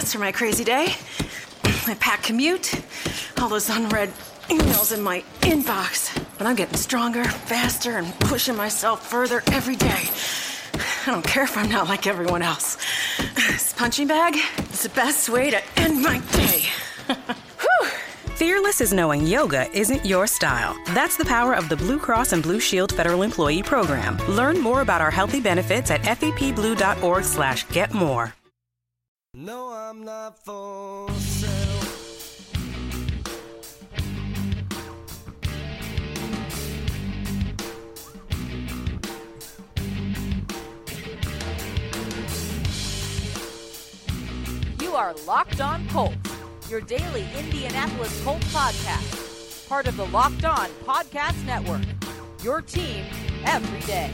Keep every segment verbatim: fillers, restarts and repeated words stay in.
That's for my crazy day. My packed commute, all those unread emails in my inbox. But I'm getting stronger, faster, and pushing myself further every day. I don't care if I'm not like everyone else. This punching bag is the best way to end my day. Whew. Fearless is knowing yoga isn't your style. That's the power of the Blue Cross and Blue Shield Federal Employee Program. Learn more about our healthy benefits at fepblue.org slash get more. No, I'm not for sale. You are Locked On Colts, your daily Indianapolis Colts podcast, part of the Locked On Podcast Network, your team every day.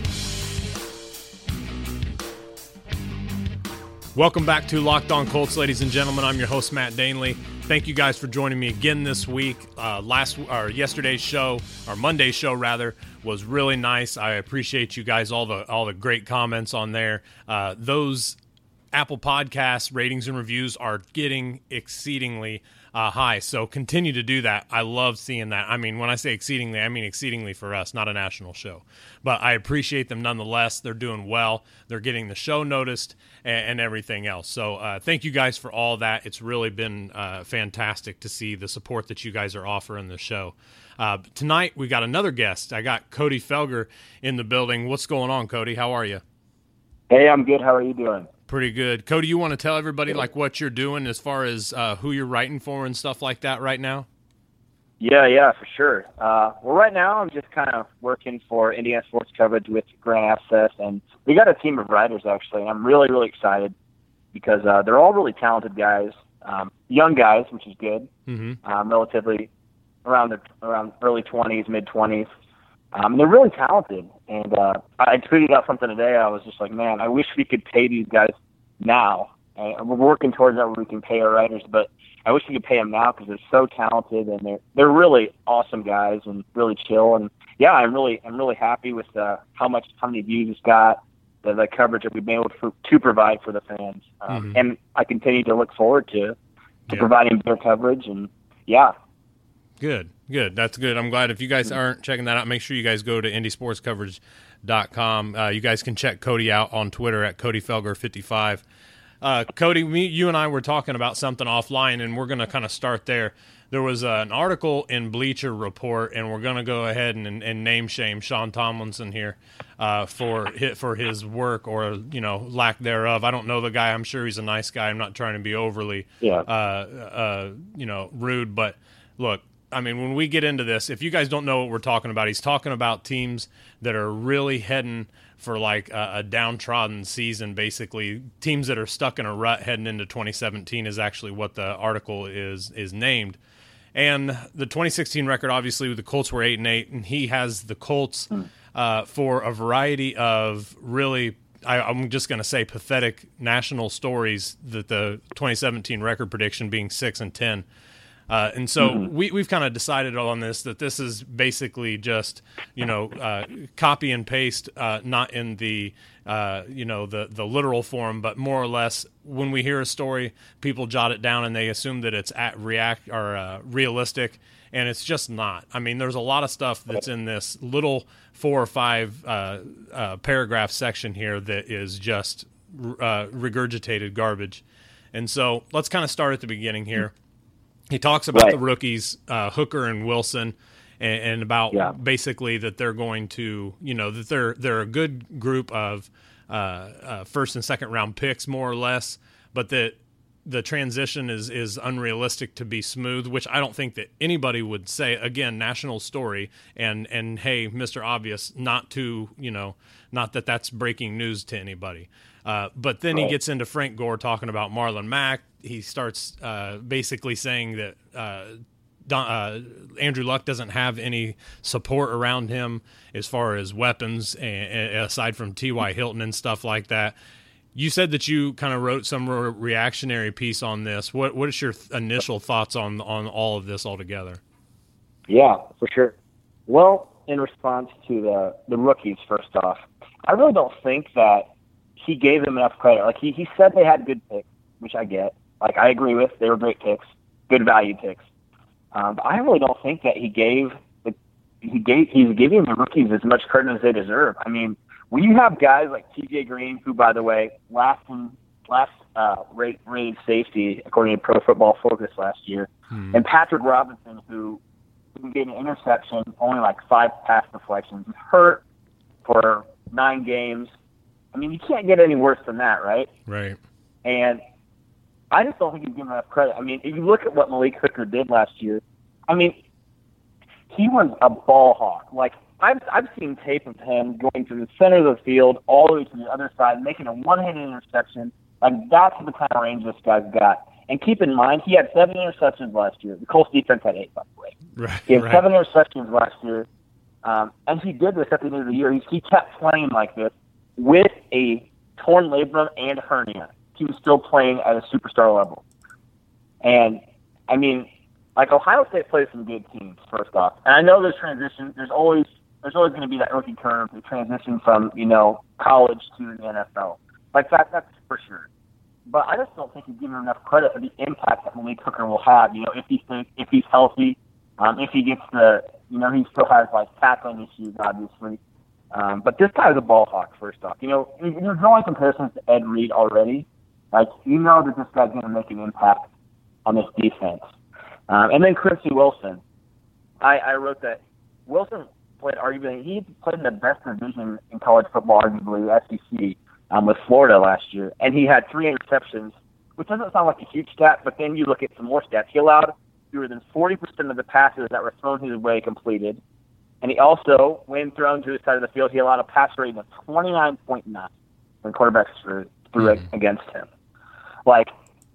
Welcome back to Locked On Colts, ladies and gentlemen. I'm your host, Matt Danley. Thank you guys for joining me again this week. Uh, last or yesterday's show, or Monday's show rather, was really nice. I appreciate you guys, all the all the great comments on there. Uh, those Apple Podcasts ratings and reviews are getting exceedingly uh, high, so continue to do that. I love seeing that. I mean, when I say exceedingly, I mean exceedingly for us, not a national show. But I appreciate them nonetheless. They're doing well. They're getting the show noticed and, and everything else. So uh, thank you guys for all that. It's really been uh, fantastic to see the support that you guys are offering the show. Uh, tonight, we got another guest. I got Cody Felger in the building. What's going on, Cody? How are you? Hey, I'm good. How are you doing? Pretty good. Cody, you want to tell everybody like what you're doing as far as uh, who you're writing for and stuff like that right now? Yeah, yeah, for sure. Uh, well, right now I'm just kind of working for Indiana Sports Coverage with Grant Access, and we got a team of writers actually, and I'm really, really excited because uh, they're all really talented guys, um, young guys, which is good, mm-hmm. um, relatively around the around early twenties, mid twenties. Um, they're really talented, and uh, I tweeted out something today. I was just like, man, I wish we could pay these guys now. And we're working towards that where we can pay our writers, but I wish we could pay them now because they're so talented and they're they're really awesome guys and really chill. And yeah, I'm really I'm really happy with uh, how much how many views it's got, the, the coverage that we've been able to, to provide for the fans, um, mm-hmm. and I continue to look forward to to yeah. providing better coverage. And yeah. Good, good. That's good. I'm glad. If you guys aren't checking that out, make sure you guys go to indy sports coverage dot com. Uh, you guys can check Cody out on Twitter at Cody Felger fifty-five. Uh, Cody, me, you and I were talking about something offline, and we're going to kind of start there. There was uh, an article in Bleacher Report, and we're going to go ahead and, and name shame Sean Tomlinson here uh, for for his work or you know lack thereof. I don't know the guy. I'm sure he's a nice guy. I'm not trying to be overly yeah. uh, uh, you know rude, but look. I mean, when we get into this, if you guys don't know what we're talking about, he's talking about teams that are really heading for like a, a downtrodden season, basically. Teams that are stuck in a rut heading into twenty seventeen is actually what the article is is named. And the twenty sixteen record, obviously, the Colts were eight and eight, and he has the Colts uh, for a variety of really, I, I'm just going to say, pathetic national stories. That the twenty seventeen record prediction being six and ten. Uh, and so mm-hmm. we, we've kind of decided on this, that this is basically just, you know, uh, copy and paste, uh, not in the, uh, you know, the, the literal form, but more or less when we hear a story, people jot it down and they assume that it's at react or uh, realistic, and it's just not. I mean, there's a lot of stuff that's in this little four or five uh, uh, paragraph section here that is just uh, regurgitated garbage. And so let's kind of start at the beginning here. He talks about right. the rookies, uh, Hooker and Wilson, and, and about yeah. basically that they're going to, you know, that they're they're a good group of uh, uh, first and second round picks, more or less, but that the transition is is unrealistic to be smooth, which I don't think that anybody would say. Again, national story, and and hey, Mister Obvious, not to you know, not that that's breaking news to anybody. Uh, but then right. he gets into Frank Gore talking about Marlon Mack. He starts uh, basically saying that uh, Don, uh, Andrew Luck doesn't have any support around him as far as weapons, and, and aside from T Y. Hilton and stuff like that. You said that you kind of wrote some re- reactionary piece on this. What what is your th- initial thoughts on on all of this altogether? Yeah, for sure. Well, in response to the the rookies, first off, I really don't think that he gave them enough credit. Like he, he said they had good picks, which I get. like I agree with. They were great picks, good value picks. Um, but I really don't think that he gave the, he gave he's giving the rookies as much credit as they deserve. I mean, when you have guys like T J Green, who, by the way, last in, last uh, rate rated safety according to Pro Football Focus last year, hmm. and Patrick Robinson, who gave an interception, only like five pass deflections, hurt for nine games. I mean, you can't get any worse than that, right? Right. And I just don't think he's given enough credit. I mean, if you look at what Malik Hooker did last year, I mean, he was a ball hawk. Like, I've I've seen tape of him going to the center of the field all the way to the other side, making a one-handed interception. Like, that's the kind of range this guy's got. And keep in mind, he had seven interceptions last year. The Colts defense had eight, by the way. Right, he had right. seven interceptions last year. Um, and he did this at the end of the year. He, he kept playing like this with a torn labrum and hernia. He was still playing at a superstar level. And, I mean, like, Ohio State plays some good teams, first off. And I know there's transition. There's always there's always going to be that rookie curve, the transition from, you know, college to the N F L. Like, that, that's for sure. But I just don't think he's given enough credit for the impact that Malik Hooker will have. You know, if he's if he's healthy, um, if he gets the, you know, he still has like tackling issues, obviously. Um, but this guy's a ball hawk. First off, you know, you're drawing comparisons to Ed Reed already. Like, you know that this guy's going to make an impact on this defense. Um, and then Quincy Wilson, I, I wrote that Wilson played arguably he played in the best division in college football, arguably S E C. Um, with Florida last year, and he had three interceptions, which doesn't sound like a huge stat, but then you look at some more stats. He allowed fewer than forty percent of the passes that were thrown his way completed, and he also, when thrown to the side of the field, he allowed a pass rating of twenty-nine point nine when quarterbacks threw, threw it Mm-hmm. against him. Like,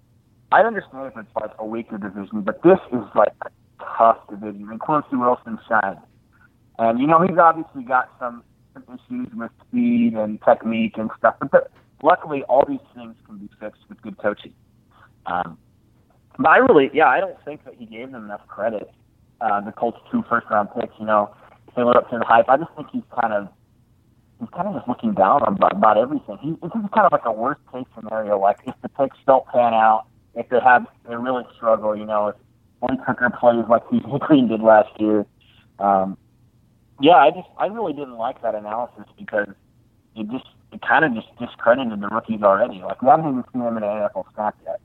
I understand if it's like a weaker division, but this is like a tough division, and Quincy Wilson shined. And, you know, he's obviously got some issues with speed and technique and stuff, but the, luckily all these things can be fixed with good coaching. Um, but I really, yeah, I don't think that he gave them enough credit. Uh, the Colts' two first-round picks, you know, they live up to the hype. I just think he's kind of, he's kind of just looking down on about, about everything. He, this is kind of like a worst-case scenario. Like, if the picks don't pan out, if they have, they really struggle, you know, if Malik Hooker plays like T J Green did last year. Um, Yeah, I just I really didn't like that analysis because it just it kind of just discredited the rookies already. Like, we haven't even seen them in an N F L snap yet.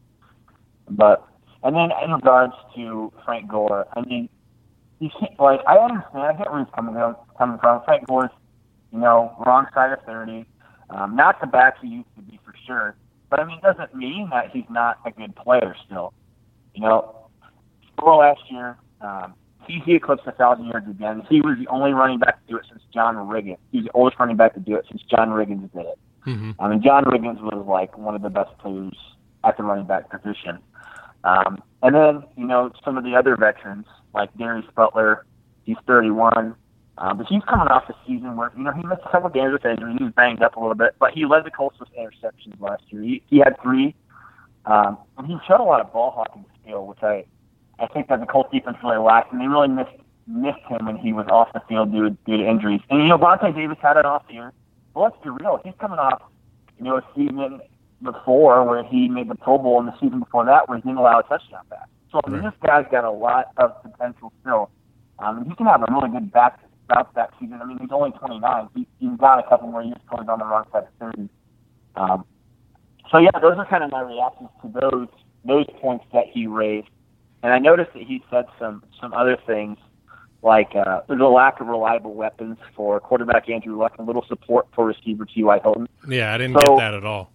But and then in regards to Frank Gore, I mean, you can't, like I understand, I get where he's coming from. Coming from Frank Gore's, you know, wrong side of thirty, um, not the back he used to be for sure. But I mean, it doesn't mean that he's not a good player still. You know, well, last year. Um, He, he eclipsed one thousand yards again. He was the only running back to do it since John Riggins. He was the oldest running back to do it since John Riggins did it. Mm-hmm. I mean, John Riggins was like one of the best players at the running back position. Um, and then, you know, some of the other veterans, like Darius Butler, he's thirty-one. Um, but he's coming off a season where, you know, he missed a couple games with injury. He was banged up a little bit, but he led the Colts with interceptions last year. He, he had three. Um, and he showed a lot of ball hawking skill, which I, I think that the Colts defense really lacked, and they really missed missed him when he was off the field due, due to injuries. And, you know, Vontae Davis had an off year. Well, let's be real. He's coming off, you know, a season before where he made the Pro Bowl, and the season before that where he didn't allow a touchdown pass. So, I mean, this guy's got a lot of potential still. Um, and he can have a really good back bounce back season. I mean, he's only twenty-nine. He, he's got a couple more years till he's on the wrong side of thirty. Um, so, yeah, those are kind of my reactions to those those points that he raised. And I noticed that he said some, some other things, like uh, there's a lack of reliable weapons for quarterback Andrew Luck and little support for receiver T Y. Hilton. Yeah, I didn't so, get that at all.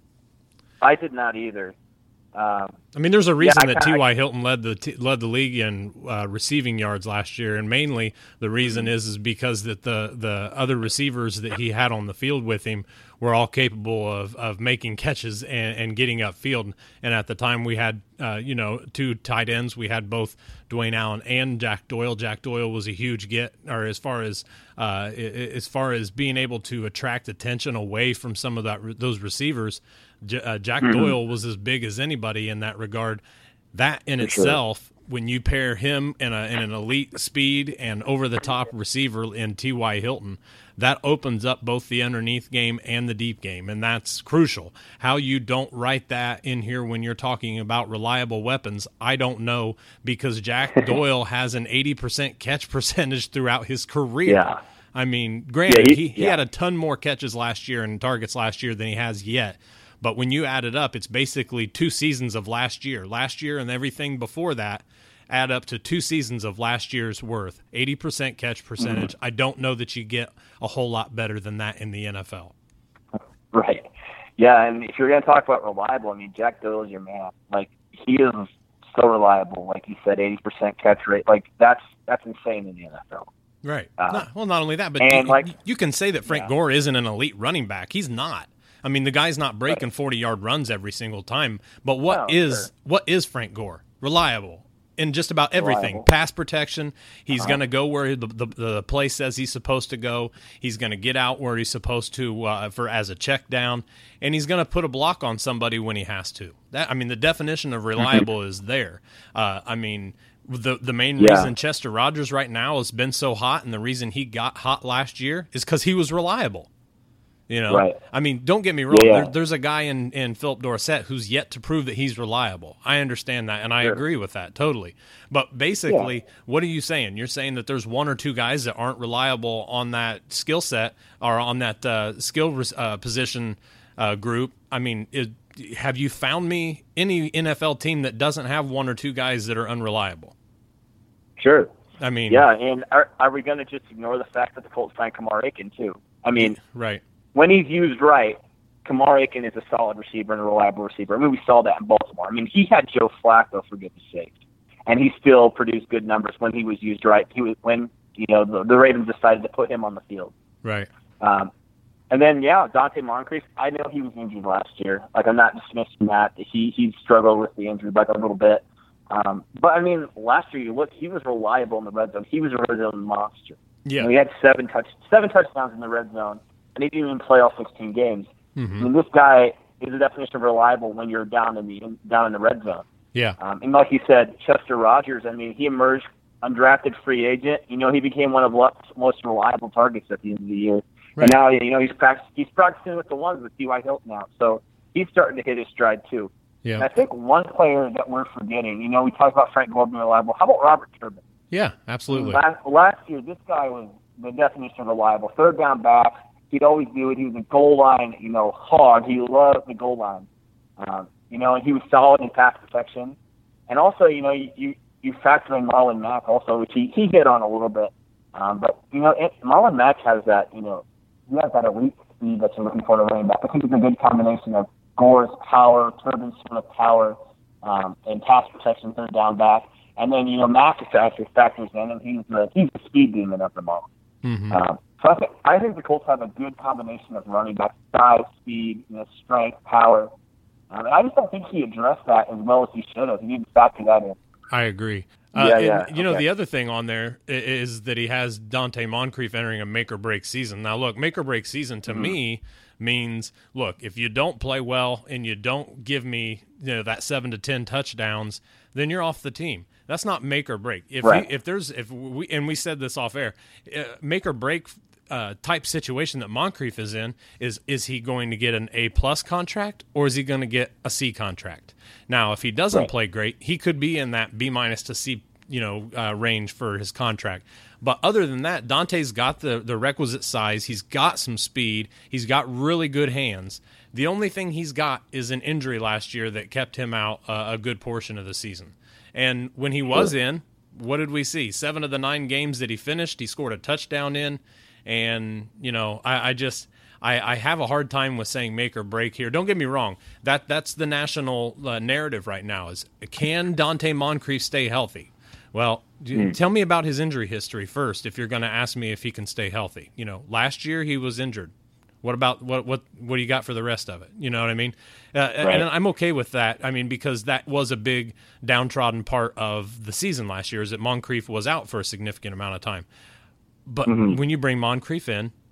I did not either. Um, I mean, there's a reason yeah, that T Y. Hilton led the t- led the league in uh, receiving yards last year, and mainly the reason is is because that the the other receivers that he had on the field with him were all capable of, of making catches and, and getting upfield. And at the time, we had uh, you know two tight ends. We had both Dwayne Allen and Jack Doyle. Jack Doyle was a huge get, or as far as uh, as far as being able to attract attention away from some of that those receivers. J- uh, Jack mm-hmm. Doyle was as big as anybody in that regard. That in For itself sure. when you pair him in, a, in an elite speed and over-the-top receiver in T Y. Hilton, that opens up both the underneath game and the deep game, and that's crucial. How you don't write that in here when you're talking about reliable weapons, I don't know, because Jack Doyle has an eighty percent catch percentage throughout his career. Yeah. I mean, granted, yeah, he, he, he yeah. had a ton more catches last year and targets last year than he has yet. But when you add it up, it's basically two seasons of last year. Last year and everything before that add up to two seasons of last year's worth. eighty percent catch percentage. Mm-hmm. I don't know that you get a whole lot better than that in the N F L. Right. Yeah, and if you're going to talk about reliable, I mean, Jack Doyle is your man. Like, he is so reliable. Like you said, eighty percent catch rate. Like, that's that's insane in the N F L. Right. Uh, not, well, not only that, but and you, like, you can say that Frank yeah. Gore isn't an elite running back. He's not. I mean, the guy's not breaking forty-yard runs every single time. But what Oh, is sure. what is Frank Gore? Reliable in just about everything. Reliable. Pass protection. He's Uh-huh. going to go where the, the the play says he's supposed to go. He's going to get out where he's supposed to uh, for as a check down, and he's going to put a block on somebody when he has to. That I mean, the definition of reliable is there. Uh, I mean. The the main Yeah. reason Chester Rogers right now has been so hot, and the reason he got hot last year is because he was reliable. You know, Right. I mean, don't get me wrong. Yeah, yeah. There, there's a guy in, in Philip Dorsett who's yet to prove that he's reliable. I understand that, and I Sure. agree with that totally. But basically, what are you saying? You're saying that there's one or two guys that aren't reliable on that skill set or on that uh, skill uh, position uh, group. I mean, it, have you found me any N F L team that doesn't have one or two guys that are unreliable? Sure. I mean, Yeah, and are, are we going to just ignore the fact that the Colts signed Kamar Aiken, too? I mean, right. when he's used right, Kamar Aiken is a solid receiver and a reliable receiver. I mean, we saw that in Baltimore. I mean, he had Joe Flacco, for goodness sake, and he still produced good numbers when he was used right. He was when you know the, the Ravens decided to put him on the field. Right. Um, and then, yeah, Dante Moncrief, I know he was injured last year. Like, I'm not dismissing that. He he struggled with the injury like a little bit. Um, but, I mean, last year, you look, he was reliable in the red zone. He was a red zone monster. Yeah. You know, he had seven touch seven touchdowns in the red zone, and he didn't even play all sixteen games. Mm-hmm. I mean, this guy is the definition of reliable when you're down in the down in the red zone. Yeah. Um, and like you said, Chester Rogers, I mean, he emerged undrafted free agent. You know, he became one of Luck's most reliable targets at the end of the year. Right. And now, you know, he's practic- he's practicing with the ones with T Y. Hilton now. So he's starting to hit his stride, too. Yeah. And I think one player that we're forgetting, you know, we talked about Frank Gore being reliable. How about Robert Turbin? Yeah, absolutely. Last, last year, this guy was the definition of reliable. Third down back. He'd always do it. He was a goal line, you know, hog. He loved the goal line. Um, you know, and he was solid in pass protection. And also, you know, you you, you factor in Marlon Mack also, which he, he hit on a little bit. Um, but, you know, it, Marlon Mack has that, you know, he has that elite speed that you're looking for in a running back. I think it's a good combination of Gore's power, Turbin's sort of power, um, and pass protection third down back. And then, you know, Mack factors factors in, and he's the, he's the speed demon at the moment. Mm-hmm. Um, so I think, I think the Colts have a good combination of running back size, speed, you know, strength, power. Um, and I just don't think he addressed that as well as he should have. He didn't factor that in. I agree. Uh, Yeah, and, yeah, you know, okay. the other thing on there i- is that he has Dante Moncrief entering a make or break season. Now, look, make or break season to Mm-hmm. me means, look, if you don't play well and you don't give me, you know, that seven to ten touchdowns, then you're off the team. That's not make or break. If Right. we, if there's if we and we said this off air, uh, make or break uh, type situation that Moncrief is in is is he going to get an A plus contract or is he going to get a C contract? Now, if he doesn't Right. play great, he could be in that B minus to C, you know, uh, range for his contract. But other than that, Dante's got the, the requisite size. He's got some speed. He's got really good hands. The only thing he's got is an injury last year that kept him out uh, a good portion of the season. And when he was in, what did we see? Seven of the nine games that he finished, he scored a touchdown in. And, you know, I, I just I, I have a hard time with saying make or break here. Don't get me wrong. That That's the national uh, narrative right now is, can Dante Moncrief stay healthy? Well, Mm. tell me about his injury history first if you're going to ask me if he can stay healthy. You know, last year he was injured. What about what what what do you got for the rest of it? You know what I mean? Uh, Right. And I'm okay with that. I mean, because that was a big downtrodden part of the season last year is that Moncrief was out for a significant amount of time. But Mm-hmm. when you bring Moncrief in,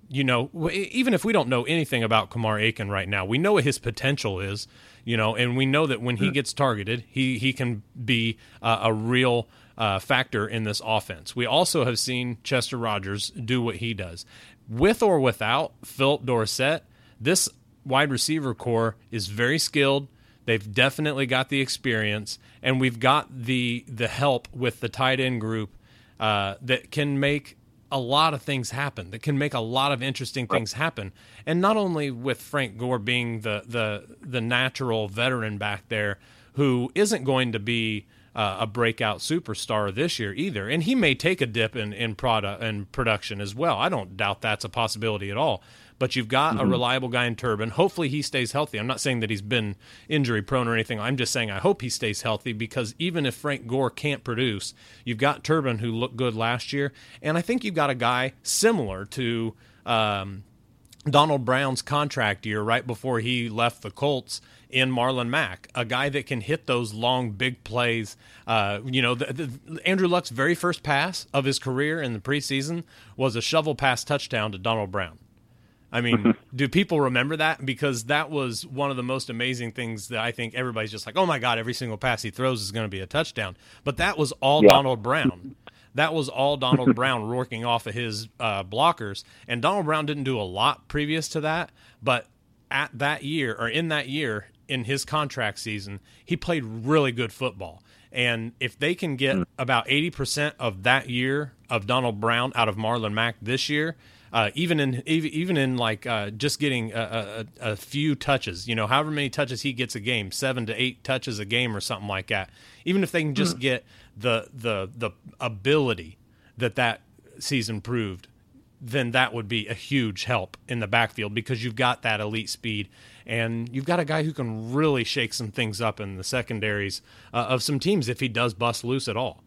you know, even if we don't know anything about Kamar Aiken right now, we know what his potential is, you know, and we know that when he gets targeted, he, he can be uh, a real uh, factor in this offense. We also have seen Chester Rogers do what he does. With or without Philip Dorsett, this wide receiver core is very skilled. They've definitely got the experience, and we've got the the help with the tight end group uh, that can make a lot of things happen, that can make a lot of interesting things happen. And not only with Frank Gore being the the the natural veteran back there who isn't going to be uh, a breakout superstar this year either, and he may take a dip in in product and production as well. I don't doubt that's a possibility at all. But you've got mm-hmm. a reliable guy in Turbin. Hopefully he stays healthy. I'm not saying that he's been injury prone or anything. I'm just saying I hope he stays healthy, because even if Frank Gore can't produce, you've got Turbin, who looked good last year. And I think you've got a guy similar to um, Donald Brown's contract year right before he left the Colts in Marlon Mack, a guy that can hit those long, big plays. Uh, you know, the, the, Andrew Luck's very first pass of his career in the preseason was a shovel pass touchdown to Donald Brown. I mean, do people remember that? Because that was one of the most amazing things that I think everybody's just like, oh, my God, every single pass he throws is going to be a touchdown. But that was all yeah. Donald Brown. That was all Donald Brown working off of his uh, blockers. And Donald Brown didn't do a lot previous to that. But at that year, or in that year, in his contract season, he played really good football. And if they can get about eighty percent of that year of Donald Brown out of Marlon Mack this year, Uh, even in even in like uh, just getting a, a, a few touches, you know, however many touches he gets a game, seven to eight touches a game or something like that. Even if they can just get the the the ability that that season proved, then that would be a huge help in the backfield, because you've got that elite speed and you've got a guy who can really shake some things up in the secondaries uh, of some teams if he does bust loose at all.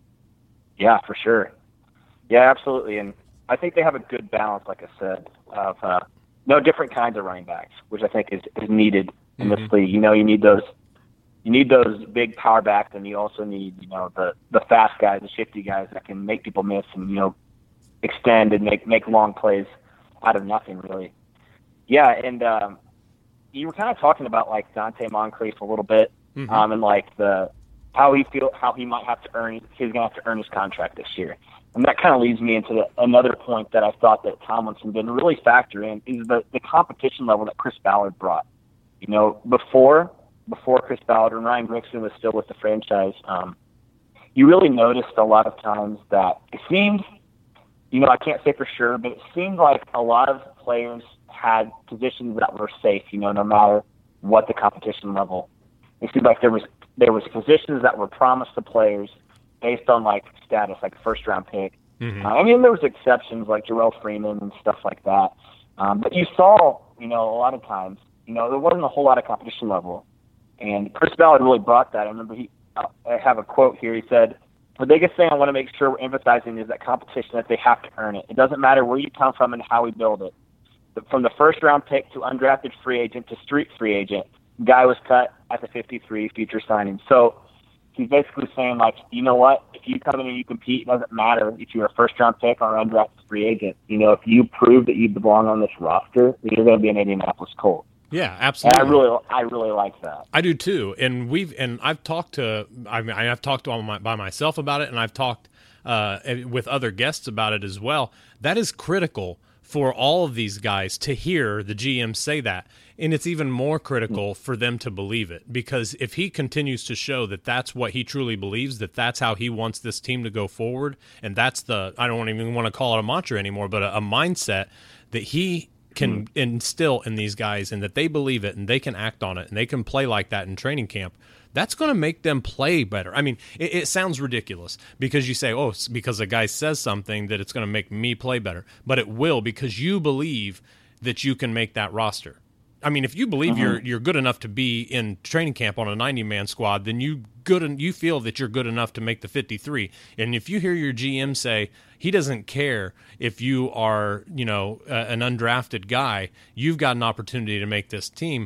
Yeah, for sure. Yeah, absolutely. And I think they have a good balance, like I said, of uh, no different kinds of running backs, which I think is, is needed in mm-hmm. this league. You know, you need those, you need those big power backs, and you also need, you know, the the fast guys, the shifty guys that can make people miss and, you know, extend and make make long plays out of nothing, really. Yeah, and um, you were kind of talking about like Dante Moncrief a little bit, mm-hmm. um, and like the how he feel how he might have to earn he's gonna have to earn his contract this year. And that kind of leads me into the, another point that I thought that Tomlinson didn't really factor in is the, the competition level that Chris Ballard brought. You know, before before Chris Ballard and Ryan Grigson was still with the franchise, um, you really noticed a lot of times that it seemed, you know, I can't say for sure, but it seemed like a lot of players had positions that were safe, you know, no matter what the competition level. It seemed like there was there was positions that were promised to players based on like status, like first round pick. Mm-hmm. Uh, I mean, there was exceptions like Jarrell Freeman and stuff like that. Um, but you saw, you know, a lot of times, you know, there wasn't a whole lot of competition level. And Chris Ballard really brought that. I remember he, uh, I have a quote here. He said, "The biggest thing I want to make sure we're emphasizing is that competition, that they have to earn it. It doesn't matter where you come from and how we build it. From the first round pick to undrafted free agent to street free agent, guy was cut at the fifty-three future signing." So he's basically saying, like, you know what? If you come in and you compete, it doesn't matter if you're a first-round pick or an undrafted free agent. You know, if you prove that you belong on this roster, you're going to be an Indianapolis Colt. Yeah, absolutely. And I really, I really like that. I do too. And we've, and I've talked to, I mean, I've talked to my, by myself about it, and I've talked uh, with other guests about it as well. That is critical for all of these guys to hear the G M say that. And it's even more critical for them to believe it, because if he continues to show that that's what he truly believes, that that's how he wants this team to go forward, and that's the, I don't even want to call it a mantra anymore, but a, a mindset that he can mm-hmm. instill in these guys, and that they believe it and they can act on it and they can play like that in training camp, that's going to make them play better. I mean, it, it sounds ridiculous because you say, oh, it's because a guy says something that it's going to make me play better, but it will, because you believe that you can make that roster. I mean, if you believe uh-huh. you're you're good enough to be in training camp on a ninety-man squad, then you good and you feel that you're good enough to make the fifty-three. And if you hear your G M say he doesn't care if you are, you know, uh, an undrafted guy, you've got an opportunity to make this team.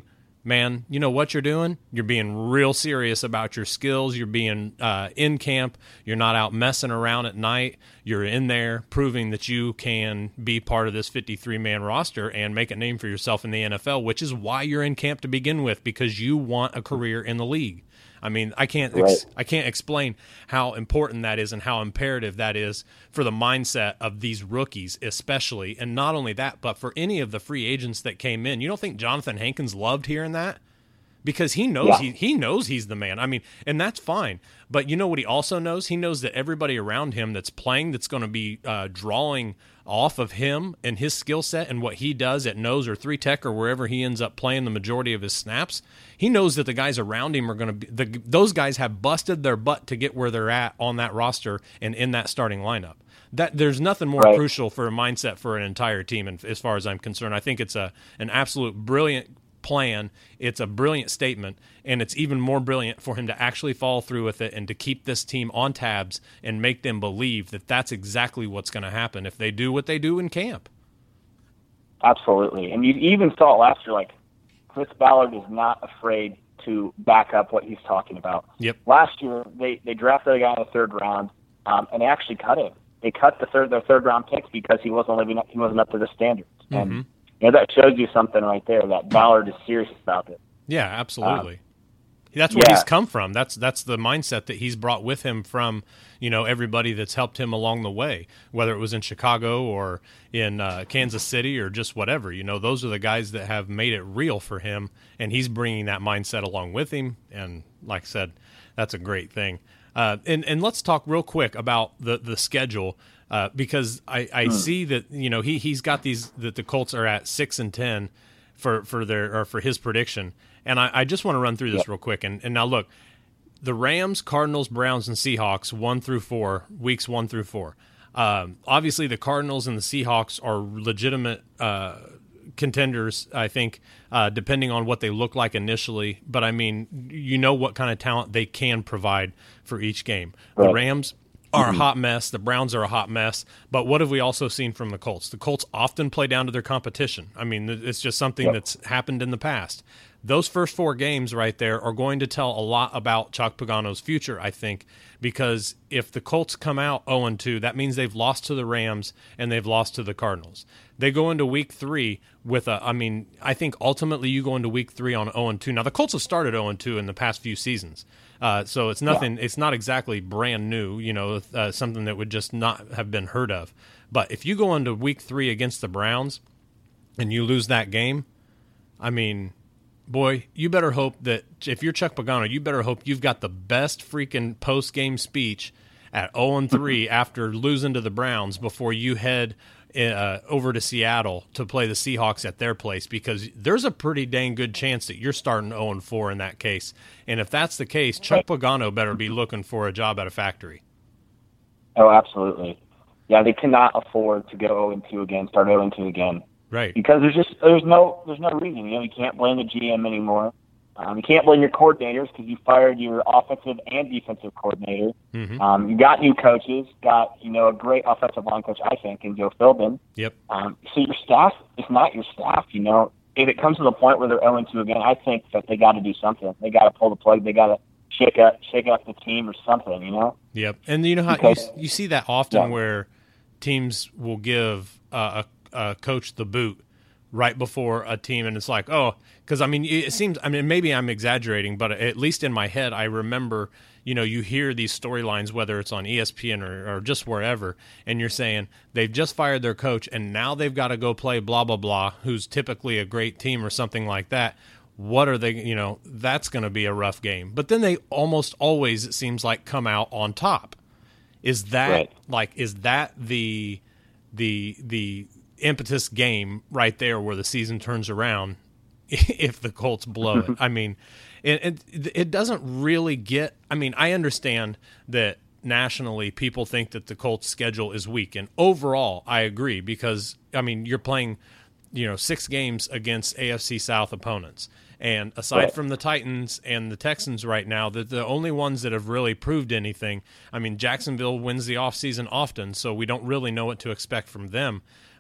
man, you know what you're doing? You're being real serious about your skills. You're being uh, in camp. You're not out messing around at night. You're in there proving that you can be part of this fifty-three man roster and make a name for yourself in the N F L, which is why you're in camp to begin with, because you want a career in the league. I mean, I can't ex- Right. I can't explain how important that is and how imperative that is for the mindset of these rookies especially. And not only that, but for any of the free agents that came in. You don't think Jonathan Hankins loved hearing that? Because he knows Yeah. he he knows he's the man. I mean, and that's fine. But you know what he also knows? He knows that everybody around him that's playing, that's going to be uh, drawing off of him and his skill set and what he does at nose or three tech or wherever he ends up playing the majority of his snaps. He knows that the guys around him are going to be the, those guys have busted their butt to get where they're at on that roster and in that starting lineup. That there's nothing more Right. crucial for a mindset for an entire team, and as far as I'm concerned, I think it's a an absolute brilliant plan. It's a brilliant statement, and it's even more brilliant for him to actually follow through with it and to keep this team on tabs and make them believe that that's exactly what's going to happen if they do what they do in camp. Absolutely. And you even saw it last year, like, Chris Ballard is not afraid to back up what he's talking about. Yep. Last year, they, they drafted a guy in the third round, um, and they actually cut him. They cut the third their third round picks because he wasn't living up, he wasn't up to the standards. Mm-hmm. And you know, that shows you something right there, that Ballard is serious about it. Yeah, absolutely. Um, That's where yeah. he's come from. That's that's the mindset that he's brought with him from, you know, everybody that's helped him along the way, whether it was in Chicago or in uh, Kansas City or just whatever. You know, those are the guys that have made it real for him, and he's bringing that mindset along with him. And like I said, that's a great thing. Uh, and and let's talk real quick about the the schedule. Uh, because I, I see that, you know, he, he's got these, that the Colts are at six and ten for, for their, or for his prediction. And I, I just want to run through this yep. real quick. And, and now look, the Rams, Cardinals, Browns, and Seahawks, one through four, weeks one through four. Um, obviously the Cardinals and the Seahawks are legitimate, uh, contenders, I think, uh, depending on what they look like initially. But I mean, you know what kind of talent they can provide for each game. Right. The Rams are a hot mess. The Browns are a hot mess. But what have we also seen from the Colts? The Colts often play down to their competition. I mean, it's just something yep. that's happened in the past. Those first four games right there are going to tell a lot about Chuck Pagano's future, I think, because if the Colts come out oh and two, that means they've lost to the Rams and they've lost to the Cardinals. They go into week three with a, I mean, I think ultimately you go into week three on oh and two. Now, the Colts have started oh and two in the past few seasons. Uh, so it's nothing, yeah. it's not exactly brand new, you know, uh, something that would just not have been heard of. But if you go into week three against the Browns and you lose that game, I mean, boy, you better hope that if you're Chuck Pagano, you better hope you've got the best freaking post-game speech at oh and three after losing to the Browns before you head uh, over to Seattle to play the Seahawks at their place, because there's a pretty dang good chance that you're starting oh and four in that case. And if that's the case, Chuck Pagano better be looking for a job at a factory. Oh, absolutely. Yeah, they cannot afford to go oh and two again, start oh and two again. Right. Because there's just there's no there's no reason. You know, you can't blame the G M anymore. Um, you can't blame your coordinators because you fired your offensive and defensive coordinator. Mm-hmm. Um, you got new coaches, got, you know, a great offensive line coach, I think, in Joe Philbin. Yep. Um, so your staff is not your staff, you know. If it comes to the point where they're oh and two again, I think that they got to do something. They got to pull the plug. They got to shake up, shake up the team or something, you know. Yep. And you know how because, you, you see that often yeah. where teams will give uh, a, a coach the boot right before a team, and it's like, oh, because I mean, it seems, I mean, maybe I'm exaggerating, but at least in my head, I remember, you know, you hear these storylines, whether it's on E S P N or, or just wherever, and you're saying they've just fired their coach, and now they've got to go play blah, blah, blah, who's typically a great team or something like that. What are they, you know, that's going to be a rough game. But then they almost always, it seems like, come out on top. Is that, right. like, is that the, the, the, impetus game right there where the season turns around if the Colts blow it? I mean, it, it it doesn't really get, I mean, I understand that nationally people think that the Colts schedule is weak, and overall I agree, because I mean, you're playing, you know, six games against A F C South opponents, and aside right. from the Titans and the Texans right now, they're the only ones that have really proved anything. I mean, Jacksonville wins the offseason often, so we don't really know what to expect from them.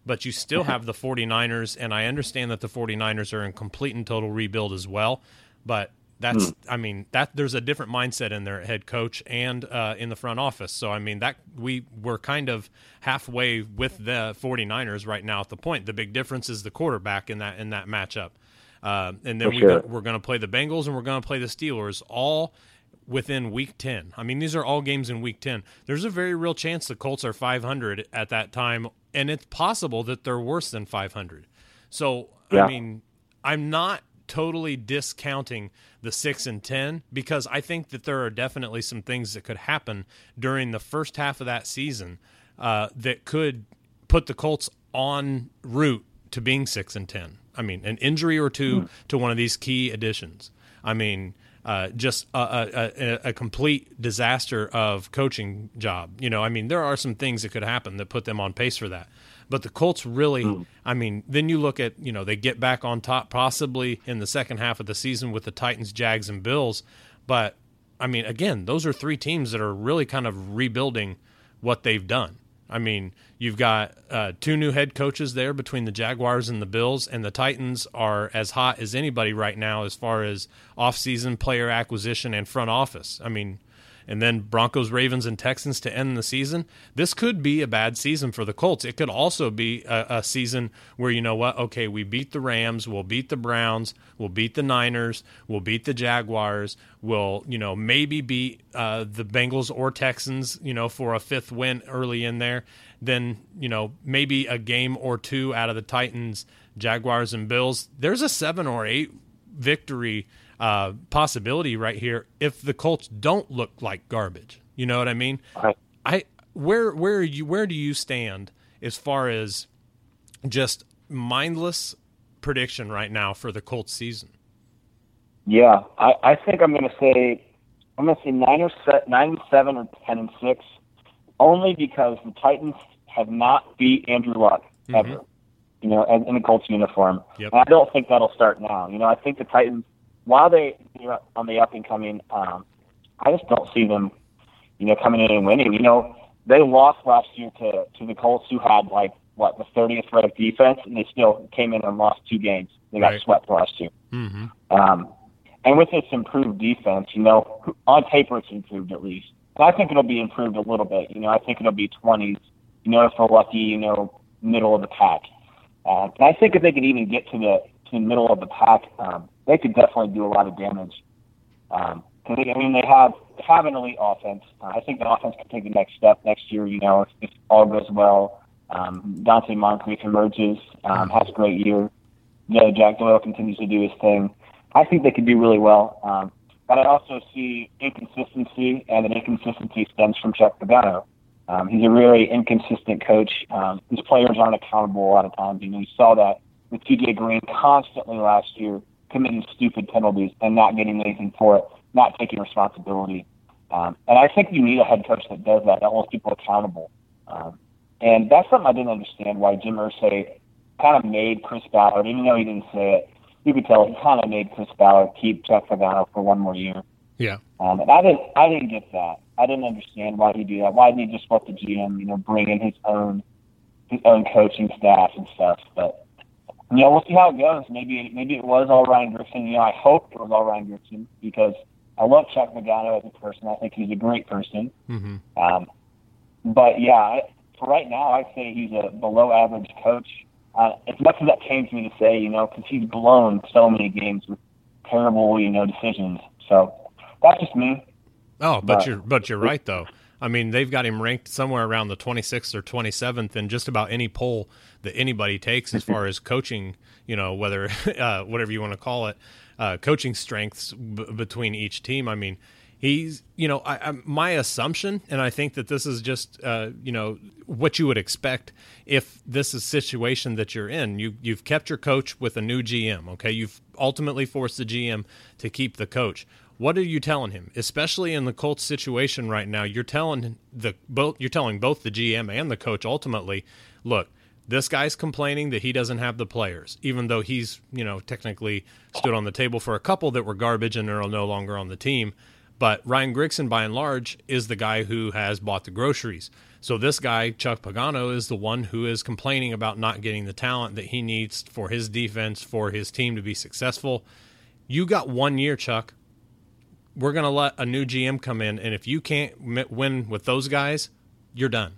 but you still have the 49ers, and I understand that the 49ers are in complete and total rebuild as well, but that's, I mean, that there's a different mindset in their head coach and uh, in the front office. So, I mean, that we we're kind of halfway with the 49ers right now at the point. The big difference is the quarterback in that in that matchup. Uh, and then we sure. go, we're going to play the Bengals and we're going to play the Steelers all within week ten. I mean, these are all games in week ten. There's a very real chance the Colts are five hundred at that time, and it's possible that they're worse than five hundred. So, yeah. I mean, I'm not totally discounting the six and ten because I think that there are definitely some things that could happen during the first half of that season uh, that could put the Colts en route to being six and ten. I mean, an injury or two mm. to one of these key additions. I mean, uh, just a, a, a complete disaster of coaching job. You know, I mean, there are some things that could happen that put them on pace for that. But the Colts really, mm. I mean, then you look at, you know, they get back on top possibly in the second half of the season with the Titans, Jags, and Bills. But, I mean, again, those are three teams that are really kind of rebuilding what they've done. I mean, you've got uh, two new head coaches there between the Jaguars and the Bills, and the Titans are as hot as anybody right now as far as offseason player acquisition and front office. I mean, and then Broncos, Ravens, and Texans to end the season. This could be a bad season for the Colts. It could also be a, a season where, you know what, okay, we beat the Rams, we'll beat the Browns, we'll beat the Niners, we'll beat the Jaguars, we'll, you know, maybe beat uh, the Bengals or Texans, you know, for a fifth win early in there. Then, you know, maybe a game or two out of the Titans, Jaguars, and Bills. There's a seven or eight victory Uh, possibility right here if the Colts don't look like garbage. You know what I mean? Right. I where where you where do you stand as far as just mindless prediction right now for the Colts season? Yeah, I, I think I'm going to say I'm going to say nine or se- nine and seven or ten and six, only because the Titans have not beat Andrew Luck ever. Mm-hmm. You know, in, in the Colts uniform. Yep. And I don't think that'll start now. You know, I think the Titans, while they are on the up and coming, um, I just don't see them, you know, coming in and winning. You know, they lost last year to, to the Colts, who had like what the thirtieth ranked defense, and they still came in and lost two games. They got right. swept last year. Mm-hmm. Um, and with this improved defense, you know, on paper it's improved at least. And I think it'll be improved a little bit. You know, I think it'll be twenties. You know, if we're lucky, you know, middle of the pack. Uh, and I think if they could even get to the to the middle of the pack, um, they could definitely do a lot of damage. Um, cause they, I mean, they have have an elite offense. Uh, I think the offense can take the next step next year. You know, if, if all goes well, um, Dante Moncrief emerges, um, has a great year. You know, Jack Doyle continues to do his thing. I think they could do really well. Um, but I also see inconsistency, and the inconsistency stems from Chuck Pagano. Um, he's a really inconsistent coach. Um, his players aren't accountable a lot of times. You know, you saw that with T J Green constantly last year, committing stupid penalties and not getting anything for it, not taking responsibility. Um, and I think you need a head coach that does that, that holds people accountable. Um, and that's something I didn't understand, why Jim Irsay kind of made Chris Ballard, even though he didn't say it, you could tell he kind of made Chris Ballard keep Chuck Pagano for one more year. Yeah. Um, and I didn't, I didn't get that. I didn't understand why he do that. Why didn't he just let the G M, you know, bring in his own, his own coaching staff and stuff? But you know, we'll see how it goes. Maybe, maybe it was all Ryan Grierson. You know, I hope it was all Ryan Grierson because I love Chuck Pagano as a person. I think he's a great person. Mm-hmm. Um, but yeah, I, for right now, I'd say he's a below average coach. Uh, as much as that pains me to say, you know, because he's blown so many games with terrible, you know, decisions. So that's just me. Oh, but, but you're but you're right though. I mean, they've got him ranked somewhere around the twenty-sixth or twenty-seventh in just about any poll that anybody takes as far as coaching, you know, whether uh, whatever you want to call it, uh, coaching strengths b- between each team. I mean, he's, you know, I, I, my assumption, and I think that this is just, uh, you know, what you would expect if this is a situation that you're in. You, you've kept your coach with a new G M, okay? You've ultimately forced the G M to keep the coach. What are you telling him? Especially in the Colts situation right now, you're telling the both you're telling both the G M and the coach ultimately, look, this guy's complaining that he doesn't have the players, even though he's, you know, technically stood on the table for a couple that were garbage and are no longer on the team. But Ryan Grigson, by and large, is the guy who has bought the groceries. So this guy, Chuck Pagano, is the one who is complaining about not getting the talent that he needs for his defense, for his team to be successful. You got one year, Chuck. We're going to let a new G M come in, and if you can't win with those guys, you're done.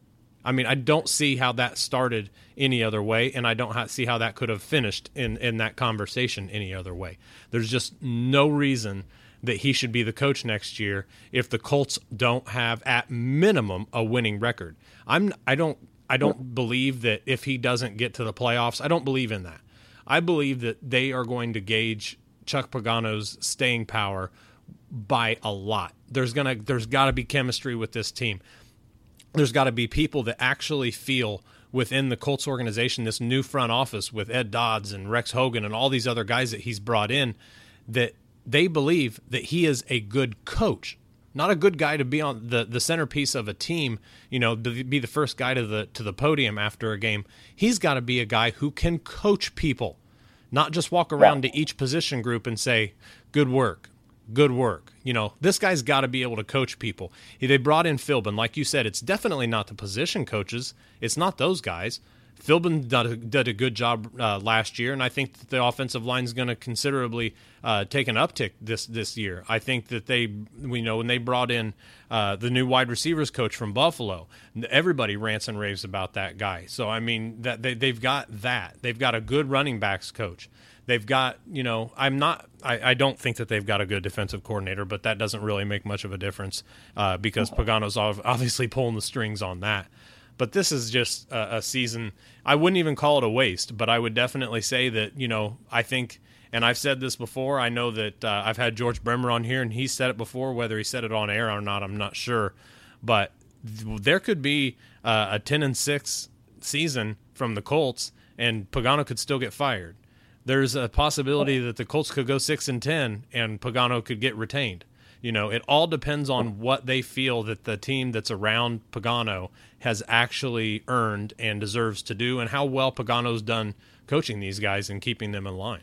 I mean, I don't see how that started any other way, and I don't see how that could have finished in, in that conversation any other way. There's just no reason that he should be the coach next year if the Colts don't have, at minimum, a winning record. I'm I don't I don't believe that if he doesn't get to the playoffs, I don't believe in that. I believe that they are going to gauge Chuck Pagano's staying power by a lot. There's gonna there's got to be chemistry with this team. There's got to be people that actually feel within the Colts organization, this new front office with Ed Dodds and Rex Hogan and all these other guys that he's brought in, that they believe that he is a good coach, not a good guy to be on the, the centerpiece of a team, you know, to be the first guy to the to the podium after a game. He's got to be a guy who can coach people, not just walk around to each position group and say, good work, good work. You know, this guy's got to be able to coach people. They brought in Philbin. Like you said, it's definitely not the position coaches. It's not those guys. Philbin did a, did a good job uh, last year, and I think that the offensive line is going to considerably uh, take an uptick this this year. I think that they, you know, when they brought in uh, the new wide receivers coach from Buffalo, everybody rants and raves about that guy. So, I mean, that they, they've got that. They've got a good running backs coach. They've got, you know, I'm not, I, I don't think that they've got a good defensive coordinator, but that doesn't really make much of a difference uh, because Pagano's obviously pulling the strings on that. But this is just a, a season, I wouldn't even call it a waste, but I would definitely say that, you know, I think, and I've said this before, I know that uh, I've had George Bremer on here, and he said it before, whether he said it on air or not, I'm not sure. But th- there could be uh, a ten and six season from the Colts, and Pagano could still get fired. There's a possibility that the Colts could go six and ten, and Pagano could get retained. You know, it all depends on what they feel that the team that's around Pagano has actually earned and deserves to do, and how well Pagano's done coaching these guys and keeping them in line.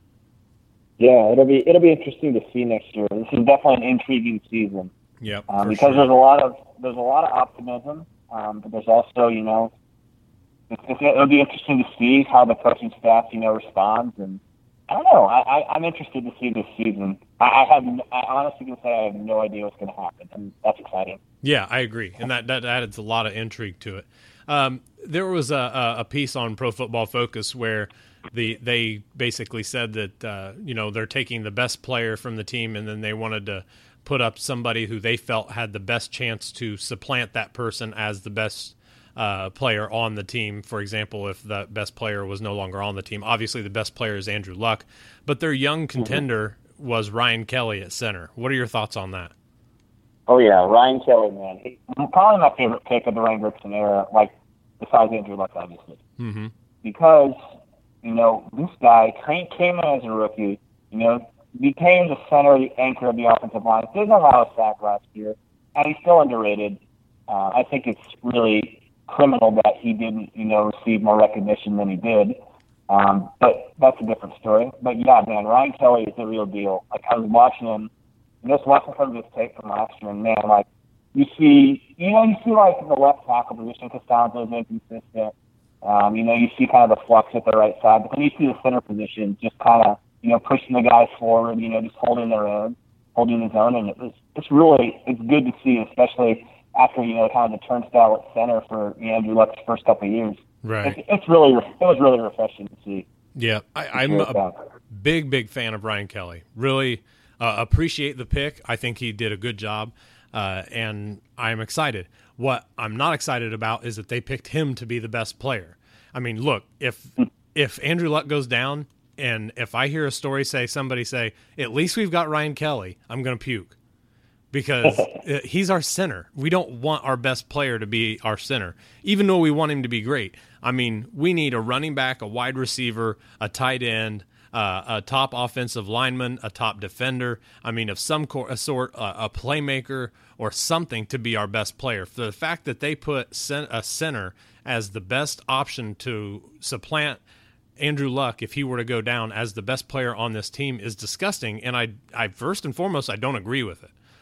Yeah, it'll be it'll be interesting to see next year. This is definitely an intriguing season. Yep, um, because sure. there's a lot of there's a lot of optimism, um, but there's also, you know, it's, it's, it'll be interesting to see how the coaching staff, you know, responds. And I don't know. I, I, I'm interested to see this season. I, I have I honestly can say I have no idea what's going to happen, and that's exciting. Yeah, I agree, and that that adds a lot of intrigue to it. Um, there was a, a piece on Pro Football Focus where the they basically said that uh, you know, they're taking the best player from the team, and then they wanted to put up somebody who they felt had the best chance to supplant that person as the best uh, player on the team. For example, if the best player was no longer on the team, obviously the best player is Andrew Luck, but their young contender mm-hmm. was Ryan Kelly at center. What are your thoughts on that? Oh, yeah, Ryan Kelly, man. He, probably my favorite pick of the Ryan Grigson era, like, besides Andrew Luck, obviously. Mm-hmm. Because, you know, this guy came, came in as a rookie, you know, became the center, the anchor of the offensive line. Didn't allow a sack last year, and he's still underrated. Uh, I think it's really criminal that he didn't, you know, receive more recognition than he did. Um, but that's a different story. But, yeah, man, Ryan Kelly is the real deal. Like, I was watching him, just watching some of his tape from last year, and man, like, you see, you know, you see, like, the left tackle position, Costanzo's inconsistent. Um, you know, you see kind of the flux at the right side, but then you see the center position just kind of, you know, pushing the guys forward, you know, just holding their own, holding his own, and it was, it's really, it's good to see, especially after, you know, kind of the turnstile at center for, you know, Andrew Luck's first couple of years. Right. It's, it's really, it was really refreshing to see. Yeah, I, I'm a big, big fan of Ryan Kelly. Really uh, appreciate the pick. I think he did a good job, uh, and I'm excited. What I'm not excited about is that they picked him to be the best player. I mean, look, if if Andrew Luck goes down, and if I hear a story say, somebody say, at least we've got Ryan Kelly, I'm going to puke. Because he's our center. We don't want our best player to be our center, even though we want him to be great. I mean, we need a running back, a wide receiver, a tight end, uh, a top offensive lineman, a top defender. I mean, of some co- a sort, uh, a playmaker or something to be our best player. For the fact that they put cent- a center as the best option to supplant Andrew Luck, if he were to go down as the best player on this team, is disgusting. And I, I first and foremost, I don't agree with it.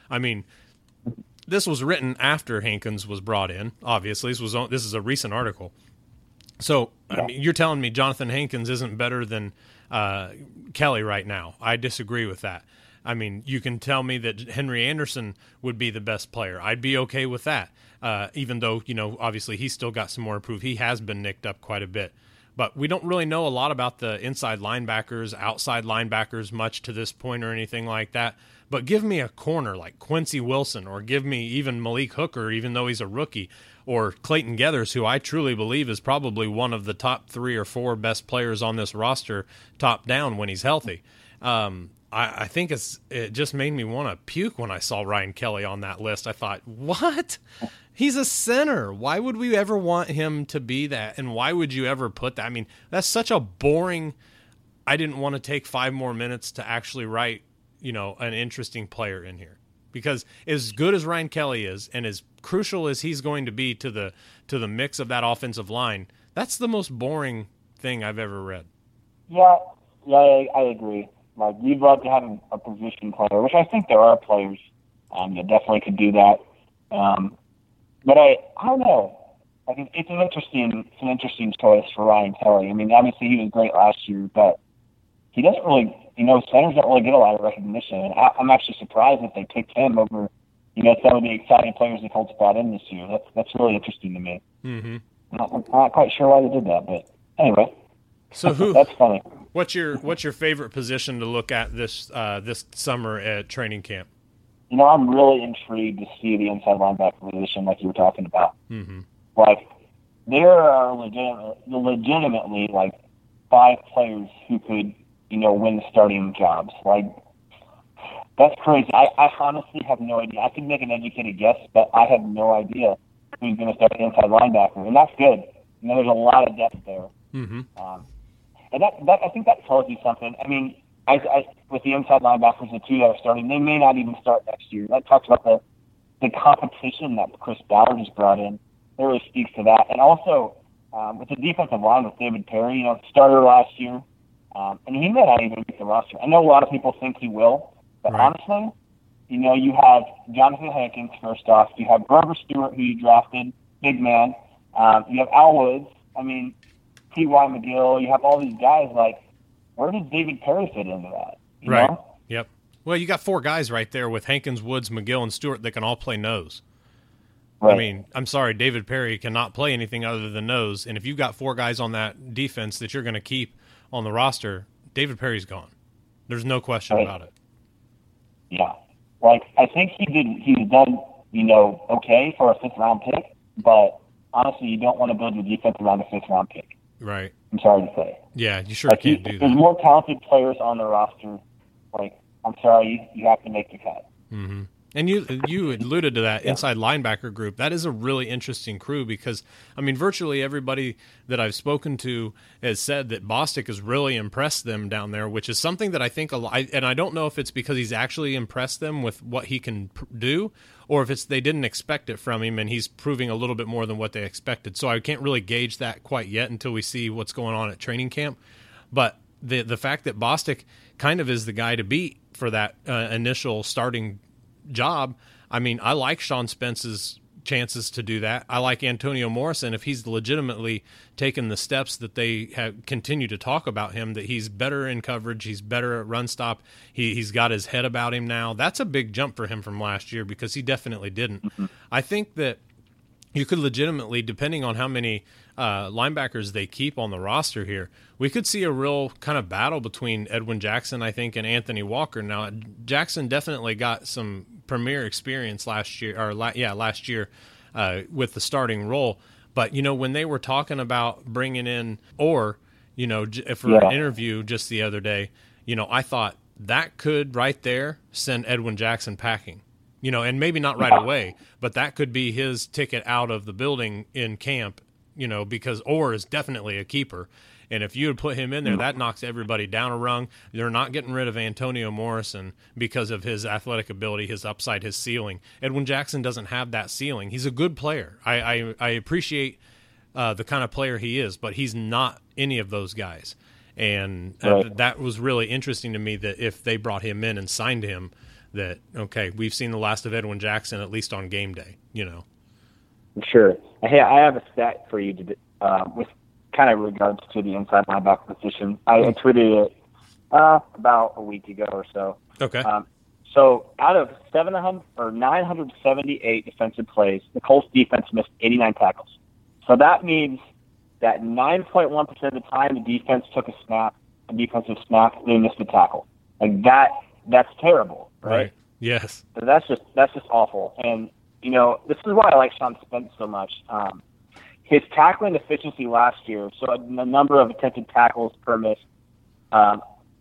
I mean, this was written after Hankins was brought in. Obviously, this was this is a recent article. So I mean, you're telling me Jonathan Hankins isn't better than uh, Kelly right now? I disagree with that. I mean, you can tell me that Henry Anderson would be the best player. I'd be okay with that, uh, even though, you know, obviously he's still got some more to prove. He has been nicked up quite a bit. But we don't really know a lot about the inside linebackers, outside linebackers much to this point or anything like that. But give me a corner like Quincy Wilson, or give me even Malik Hooker, even though he's a rookie, or Clayton Geathers, who I truly believe is probably one of the top three or four best players on this roster, top down when he's healthy. Um, I, I think it's it just made me want to puke when I saw Ryan Kelly on that list. I thought, what? He's a center. Why would we ever want him to be that? And why would you ever put that? I mean, that's such a boring – I didn't want to take five more minutes to actually write, you know, an interesting player in here. Because as good as Ryan Kelly is, and as crucial as he's going to be to the to the mix of that offensive line, that's the most boring thing I've ever read. Yeah, yeah, I, I agree. Like, you'd love to have a position player, which I think there are players um, that definitely could do that. Um, but I, I don't know. I think it's an interesting, it's an interesting choice for Ryan Kelly. I mean, obviously he was great last year, but he doesn't really, you know, centers don't really get a lot of recognition. And I, I'm actually surprised that they picked him over, you know, some of the exciting players the Colts brought in this year. That's that's really interesting to me. Mm-hmm. I'm, not, I'm not quite sure why they did that, but anyway. So who? That's funny. What's your What's your favorite position to look at this uh, this summer at training camp? You know, I'm really intrigued to see the inside linebacker position, like you were talking about. Mm-hmm. Like, there are legitimately, legitimately like five players who could, you know, win the starting jobs. Like, that's crazy. I, I honestly have no idea. I could make an educated guess, but I have no idea who's going to start the inside linebacker, and that's good. You know, there's a lot of depth there. Mm-hmm. Um, and that, that I think that tells you something. I mean, I, I, with the inside linebackers, the two that are starting, they may not even start next year. That talks about the, the competition that Chris Ballard has brought in. It really speaks to that. And also, um, with the defensive line with David Perry, you know, starter last year, um, and he may not even make the roster. I know a lot of people think he will, but right. honestly, you know, you have Jonathan Hankins, first off. You have Grover Stewart, who you drafted, big man. Um, you have Al Woods. I mean, T Y. McGill. You have all these guys. Like, where does David Perry fit into that? You right. know? Yep. Well, you got four guys right there with Hankins, Woods, McGill, and Stewart that can all play nose. Right. I mean, I'm sorry, David Perry cannot play anything other than nose. And if you've got four guys on that defense that you're going to keep on the roster, David Perry's gone. There's no question right. about it. Yeah. Like, I think he did. He's done, you know, okay for a fifth round pick, but honestly, you don't want to build your defense around a fifth round pick. Right. I'm sorry to say. Yeah, you sure like, can't you, do that. There's more talented players on the roster. Like, I'm sorry, you, you have to make the cut. Mm-hmm. And you you alluded to that yeah. inside linebacker group. That is a really interesting crew because, I mean, virtually everybody that I've spoken to has said that Bostic has really impressed them down there, which is something that I think a lot, and I don't know if it's because he's actually impressed them with what he can pr- do or if it's they didn't expect it from him and he's proving a little bit more than what they expected. So I can't really gauge that quite yet until we see what's going on at training camp. But the the fact that Bostic kind of is the guy to beat for that uh, initial starting job. I mean, I like Sean Spence's chances to do that. I like Antonio Morrison if he's legitimately taken the steps that they have continue to talk about him, that he's better in coverage, he's better at run stop, he, he's got his head about him now. That's a big jump for him from last year because he definitely didn't. Mm-hmm. I think that you could legitimately, depending on how many uh, linebackers they keep on the roster here, we could see a real kind of battle between Edwin Jackson, I think, and Anthony Walker. Now, Jackson definitely got some premier experience last year, or la- yeah, last year uh, with the starting role. But, you know, when they were talking about bringing in, or, you know, j- for yeah. an interview just the other day, you know, I thought that could right there send Edwin Jackson packing. You know, and maybe not right away, but that could be his ticket out of the building in camp, you know, because Orr is definitely a keeper. And if you would put him in there, that knocks everybody down a rung. They're not getting rid of Antonio Morrison because of his athletic ability, his upside, his ceiling. Edwin Jackson doesn't have that ceiling. He's a good player. I, I, I appreciate uh, the kind of player he is, but he's not any of those guys. And right. uh, that was really interesting to me that if they brought him in and signed him, that, okay, we've seen the last of Edwin Jackson, at least on game day, you know. Sure. Hey, I have a stat for you to, uh, with kind of regards to the inside linebacker position. I, I tweeted it uh, about a week ago or so. Okay. Um, so out of seven hundred or nine hundred seventy-eight defensive plays, the Colts defense missed eighty-nine tackles. So that means that nine point one percent of the time the defense took a snap, a defensive snap, they missed a tackle. Like that, that's terrible, right? Right. Yes. So that's just that's just awful. And you know, this is why I like Sean Spence so much. Um, his tackling efficiency last year, so the number of attempted tackles per miss, um,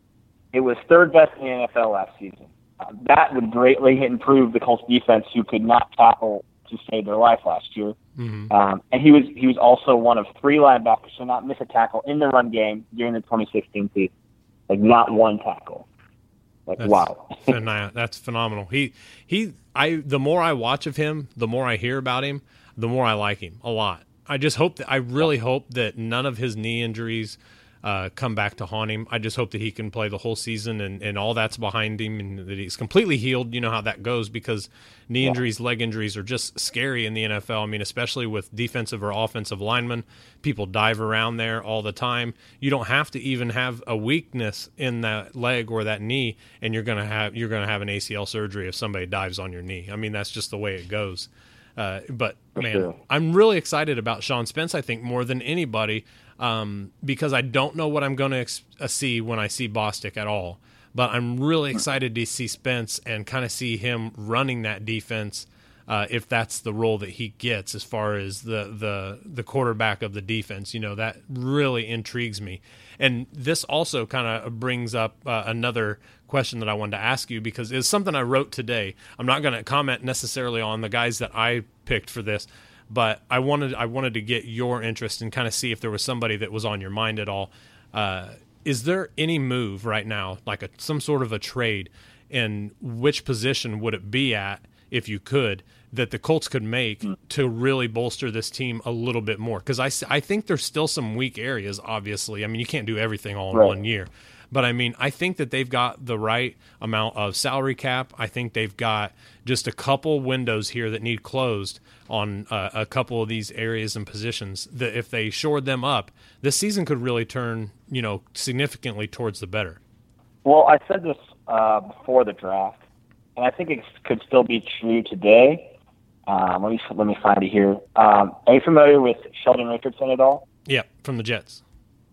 it was third best in the N F L last season. Uh, that would greatly improve the Colts defense, who could not tackle to save their life last year. Mm-hmm. Um, and he was he was also one of three linebackers to not miss a tackle in the run game during the twenty sixteen season. Like not one tackle. Like That's, wow, phen- that's phenomenal. He he. I the more I watch of him, the more I hear about him, the more I like him a lot. I just hope that I really hope that none of his knee injuries uh, come back to haunt him. I just hope that he can play the whole season and, and all that's behind him, and that he's completely healed. You know how that goes, because knee injuries, leg injuries are just scary in the N F L. I mean, especially with defensive or offensive linemen, people dive around there all the time. You don't have to even have a weakness in that leg or that knee, and you're gonna have you're gonna have an A C L surgery if somebody dives on your knee. I mean, that's just the way it goes. Uh, but man, sure. I'm really excited about Sean Spence, I think, more than anybody, um, because I don't know what I'm going to ex- uh, see when I see Bostic at all. But I'm really excited to see Spence and kind of see him running that defense, uh, if that's the role that he gets as far as the, the, the quarterback of the defense. You know, that really intrigues me. And this also kind of brings up uh, another question that I wanted to ask you, because it's something I wrote today. I'm not going to comment necessarily on the guys that I picked for this, but I wanted I wanted to get your interest and kind of see if there was somebody that was on your mind at all. Uh, is there any move right now, like a, some sort of a trade, and which position would it be at, if you could, that the Colts could make to really bolster this team a little bit more? Because I, I think there's still some weak areas, obviously. I mean, you can't do everything all in Right. one year. But, I mean, I think that they've got the right amount of salary cap. I think they've got just a couple windows here that need closed on uh, a couple of these areas and positions that if they shored them up, this season could really turn, you know, significantly towards the better. Well, I said this uh, before the draft, and I think it could still be true today. Um, let me let me find it here. Um, are you familiar with Sheldon Richardson at all? Yeah, from the Jets.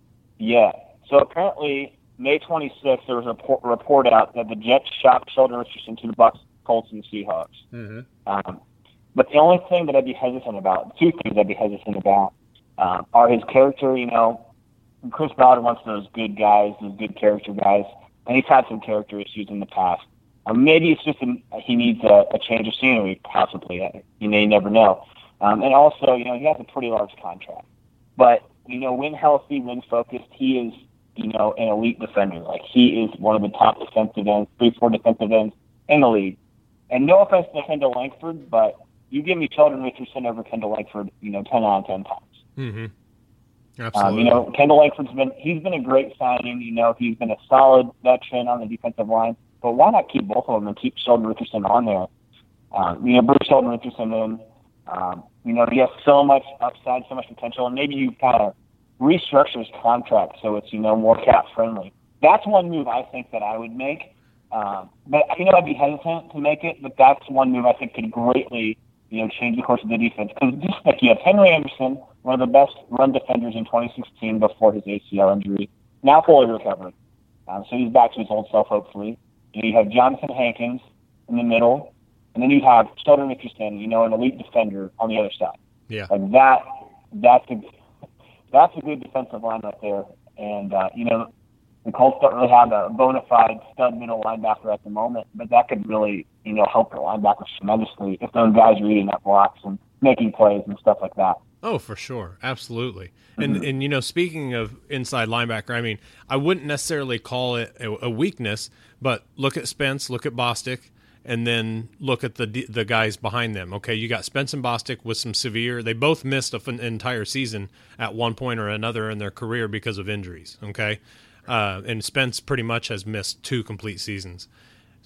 Yeah. So apparently, May twenty-sixth, there was a report, report out that the Jets shopped Sheldon Richardson to the Bucs, Colts, and Seahawks. Mm-hmm. Um, but the only thing that I'd be hesitant about, two things I'd be hesitant about, um, are his character. You know, Chris Ballard wants those good guys, those good character guys, and he's had some character issues in the past. Uh, maybe it's just a, he needs a, a change of scenery, possibly. You may never know. Um, and also, you know, he has a pretty large contract. But, you know, when healthy, when focused, he is, you know, an elite defender. Like, he is one of the top defensive ends, three, four defensive ends in the league. And no offense to Kendall Langford, but you give me Sheldon Richardson over Kendall Langford, you know, ten out of ten times. Mm-hmm. Absolutely. Um, you know, Kendall Langford's been, he's been a great signing. You know, he's been a solid veteran on the defensive line. But why not keep both of them and keep Sheldon Richardson on there? Um, you know, bring Sheldon Richardson in. Um, you know, he has so much upside, so much potential, and maybe you kind of restructure his contract so it's, you know, more cap friendly. That's one move I think that I would make. Um, but, you know, I'd be hesitant to make it, but that's one move I think could greatly, you know, change the course of the defense. Because just like you have Henry Anderson, one of the best run defenders in twenty sixteen before his A C L injury, now fully recovered. Um, so he's back to his old self, hopefully. You know, you have Jonathan Hankins in the middle, and then you have Sheldon Richardson, you know, an elite defender on the other side. Yeah. Like that, that's a, that's a good defensive line right there. And, uh, you know, the Colts don't really have a bona fide stud middle linebacker at the moment, but that could really, you know, help their linebackers tremendously if those guys are eating up blocks and making plays and stuff like that. Oh, for sure. Absolutely. And, mm-hmm. and you know, speaking of inside linebacker, I mean, I wouldn't necessarily call it a, a weakness, but look at Spence, look at Bostic, and then look at the the guys behind them. Okay, you got Spence and Bostic with some severe – they both missed an entire season at one point or another in their career because of injuries, okay? Uh, and Spence pretty much has missed two complete seasons.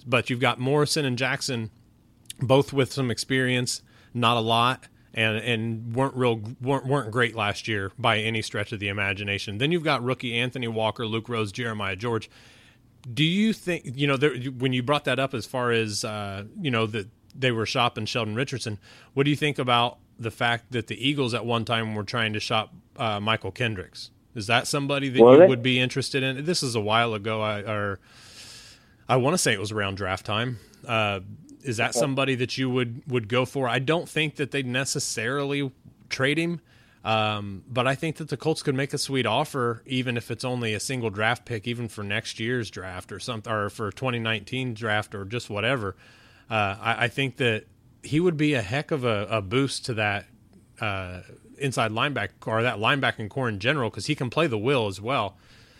but you've got Morrison and Jackson, both with some experience, not a lot, and and weren't real weren't, weren't great last year by any stretch of the imagination. Then you've got rookie Anthony Walker, Luke Rose, Jeremiah George. Do you think, you know, there, when you brought that up as far as, uh, you know, that they were shopping Sheldon Richardson, what do you think about the fact that the Eagles at one time were trying to shop uh, Michael Kendricks? Is that somebody that Were you they? would be interested in? This is a while ago, I, or I want to say it was around draft time. Uh, is that somebody that you would, would go for? I don't think that they'd necessarily trade him, um, but I think that the Colts could make a sweet offer, even if it's only a single draft pick, even for next year's draft or something, or for twenty nineteen draft or just whatever. Uh, I, I think that he would be a heck of a, a boost to that uh, inside linebacker or that linebacking core in general, because he can play the will as well.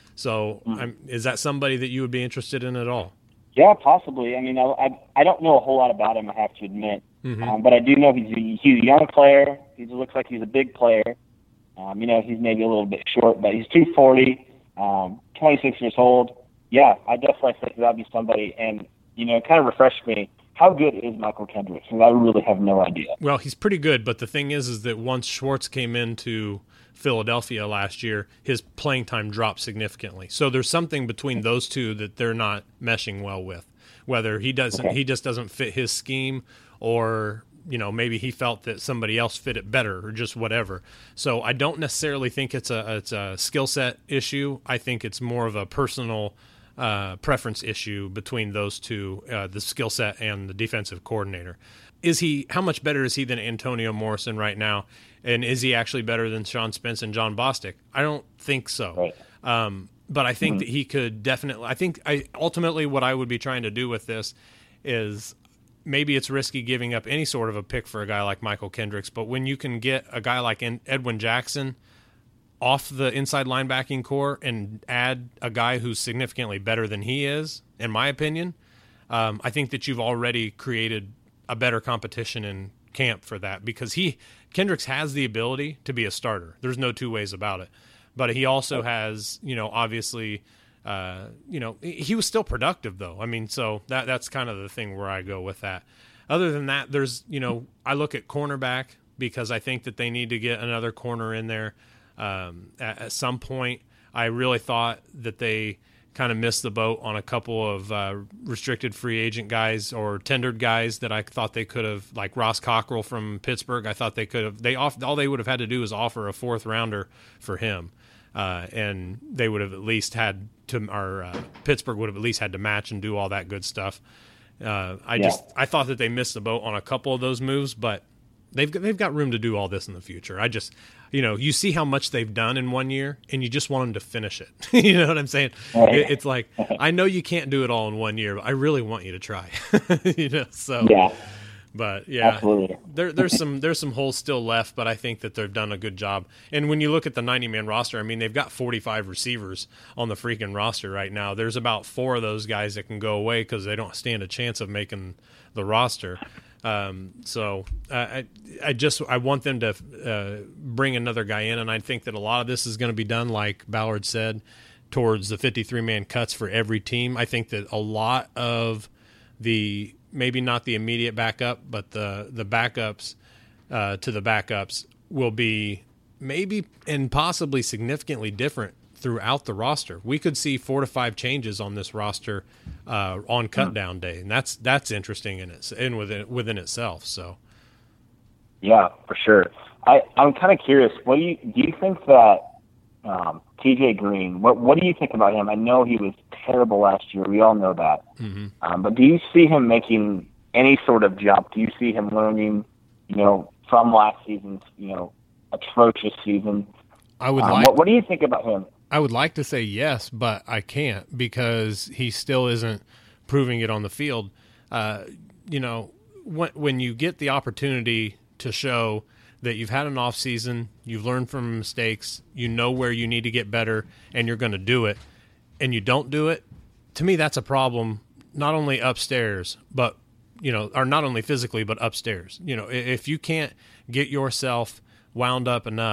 So I'm, is that somebody that you would be interested in at all? Yeah, possibly. I mean, I I, I don't know a whole lot about him, I have to admit. Mm-hmm. Um, but I do know he's a, he's a young player. He looks like he's a big player. Um, you know, he's maybe a little bit short, but he's two forty, um, twenty-six years old. Yeah, I definitely think that would be somebody. And, you know, it kind of refreshed me. How good is Michael Kendricks? Because I really have no idea. Well, he's pretty good, but the thing is is that once Schwartz came into Philadelphia last year, his playing time dropped significantly. So there's something between those two that they're not meshing well with. Whether he doesn't, Okay. he just doesn't fit his scheme, or you know maybe he felt that somebody else fit it better, or just whatever. So I don't necessarily think it's a it's a skill set issue. I think it's more of a personal uh, preference issue between those two, uh, the skill set and the defensive coordinator. Is he, how much better is he than Antonio Morrison right now? And is he actually better than Sean Spence and John Bostic? I don't think so. Right. Um, but I think mm-hmm. that he could definitely, I think I ultimately what I would be trying to do with this is maybe it's risky giving up any sort of a pick for a guy like Michael Kendricks, but when you can get a guy like Edwin Jackson off the inside linebacking core and add a guy who's significantly better than he is, in my opinion, um, I think that you've already created a better competition in camp for that, because he Kendricks has the ability to be a starter. There's no two ways about it. But he also has, you know, obviously, uh, you know, he was still productive though. I mean, so that that's kind of the thing where I go with that. Other than that, there's, you know, I look at cornerback because I think that they need to get another corner in there. Um, at, at some point, I really thought that they kind of missed the boat on a couple of uh, restricted free agent guys or tendered guys that I thought they could have, like Ross Cockrell from Pittsburgh. I thought they could have, they off, all they would have had to do is offer a fourth rounder for him. Uh, and they would have at least had to, or uh, Pittsburgh would have at least had to match and do all that good stuff. Uh, I Yeah. just, I thought that they missed the boat on a couple of those moves, but they've got, they've got room to do all this in the future. I just, you know, you see how much they've done in one year, and you just want them to finish it. You know what I'm saying? Right. It, it's like, I know you can't do it all in one year, but I really want you to try. You know, so Yeah, but yeah, absolutely. there, there's some there's some holes still left, but I think that they've done a good job. And when you look at the ninety man roster, I mean, they've got forty-five receivers on the freaking roster right now. There's about four of those guys that can go away because they don't stand a chance of making the roster. Um, so uh, I I just I want them to uh, bring another guy in, and I think that a lot of this is going to be done, like Ballard said, towards the fifty-three man cuts for every team. I think that a lot of the, maybe not the immediate backup, but the the backups uh, to the backups will be maybe and possibly significantly different throughout the roster. We could see four to five changes on this roster uh, on cut down day, and that's that's interesting in its in within within itself. So, Yeah, for sure. I I'm kind of curious. What do you do? You think that um, T J Green? What what do you think about him? I know he was terrible last year. We all know that. mm-hmm. Um, but do you see him making any sort of jump? Do you see him learning, you know, from last season's, you know, atrocious season? I would Um, like what, what do you think about him? I would like to say yes, but I can't because he still isn't proving it on the field. Uh, you know, when when you get the opportunity to show that you've had an off season, you've learned from mistakes, you know where you need to get better, and you're going to do it, and you don't do it, to me that's a problem. Not only upstairs, but you know, or not only physically, but upstairs. You know, if you can't get yourself wound up enough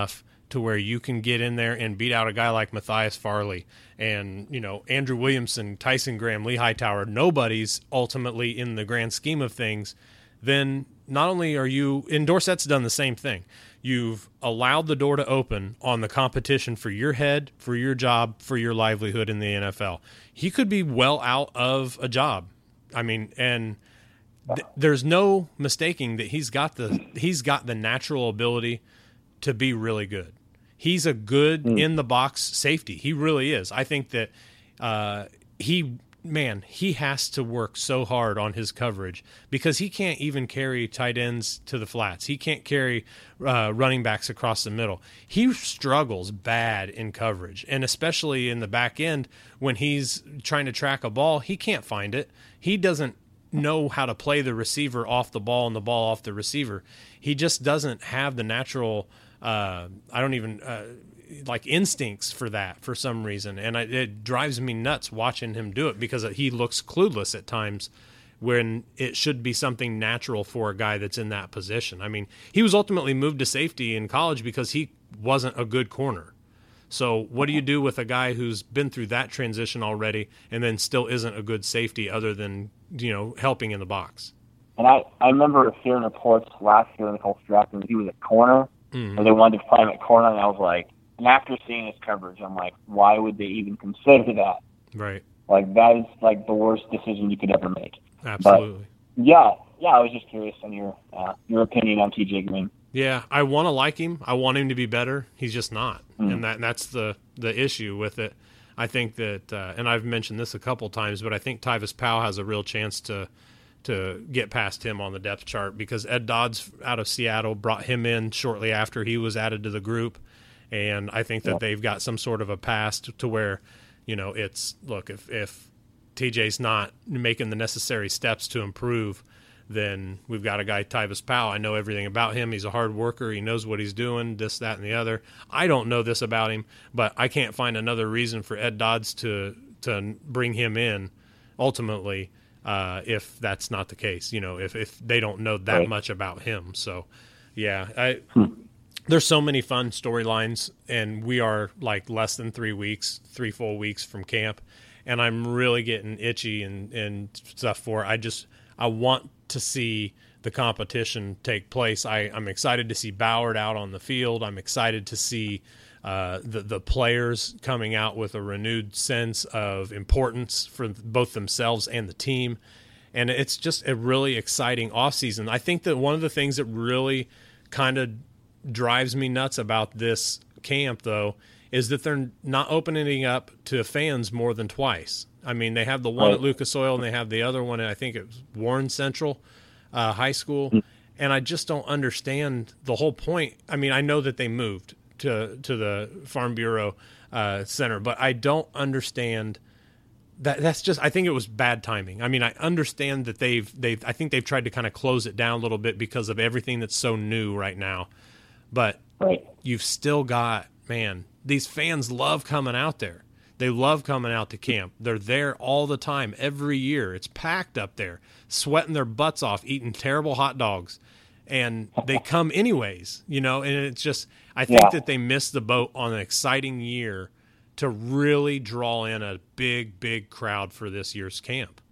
to where you can get in there and beat out a guy like Matthias Farley and, you know, Andrew Williamson, Tyson Graham, Lee Hightower, nobody's ultimately in the grand scheme of things, then not only are you, and Dorsett's done the same thing, you've allowed the door to open on the competition for your head, for your job, for your livelihood in the N F L. He could be well out of a job. I mean, and th- there's no mistaking that he's got the he's got the natural ability to be really good. He's a good mm. in the box safety. He really is. I think that uh, he. Man, he has to work so hard on his coverage because he can't even carry tight ends to the flats. He can't carry uh, running backs across the middle. He struggles bad in coverage, and especially in the back end when he's trying to track a ball, he can't find it. He doesn't know how to play the receiver off the ball and the ball off the receiver. He just doesn't have the natural uh, I don't even uh, – like instincts for that for some reason. And I, it drives me nuts watching him do it because he looks clueless at times when it should be something natural for a guy that's in that position. I mean, he was ultimately moved to safety in college because he wasn't a good corner. So what do you do with a guy who's been through that transition already and then still isn't a good safety other than, you know, helping in the box? And I, I remember hearing reports last year in the Colts draft when he was at corner, mm-hmm. and they wanted to play him at corner, and I was like, and after seeing his coverage, I'm like, why would they even consider that? Right. Like, that is, like, the worst decision you could ever make. Absolutely. But, yeah, yeah, I was just curious on your uh, your opinion on T J Green. Yeah, I want to like him. I want him to be better. He's just not. Mm. And that that's the, the issue with it. I think that, uh, and I've mentioned this a couple times, but I think Tyvis Powell has a real chance to to get past him on the depth chart because Ed Dodds out of Seattle brought him in shortly after he was added to the group. And I think that they've got some sort of a past to where, you know, it's, look, if, if T J's not making the necessary steps to improve, then we've got a guy, Tyvis Powell. I know everything about him. He's a hard worker. He knows what he's doing, this, that, and the other. I don't know this about him, but I can't find another reason for Ed Dodds to to bring him in ultimately uh, if that's not the case, you know, if, if they don't know that right. much about him. So, yeah, I – hmm. There's so many fun storylines, and we are like less than three weeks, three full weeks from camp, and I'm really getting itchy and, and stuff for it. I just I want to see the competition take place. I, I'm excited to see Ballard out on the field. I'm excited to see uh, the the players coming out with a renewed sense of importance for both themselves and the team, and it's just a really exciting offseason. I think that one of the things that really kind of drives me nuts about this camp, though, is that they're not opening it up to fans more than twice. I mean, they have the one at Lucas Oil and they have the other one, I think it was Warren Central uh, High School, and I just don't understand the whole point. I mean, I know that they moved to to the Farm Bureau uh, Center, but I don't understand that. That's just, I think it was bad timing. I mean, I understand that they've they've I think they've tried to kind of close it down a little bit because of everything that's so new right now. But right. you've still got, man, these fans love coming out there. They love coming out to camp. They're there all the time, every year. It's packed up there, sweating their butts off, eating terrible hot dogs. And they come anyways, you know, and it's just, I think yeah. that they missed the boat on an exciting year to really draw in a big, big crowd for this year's camp.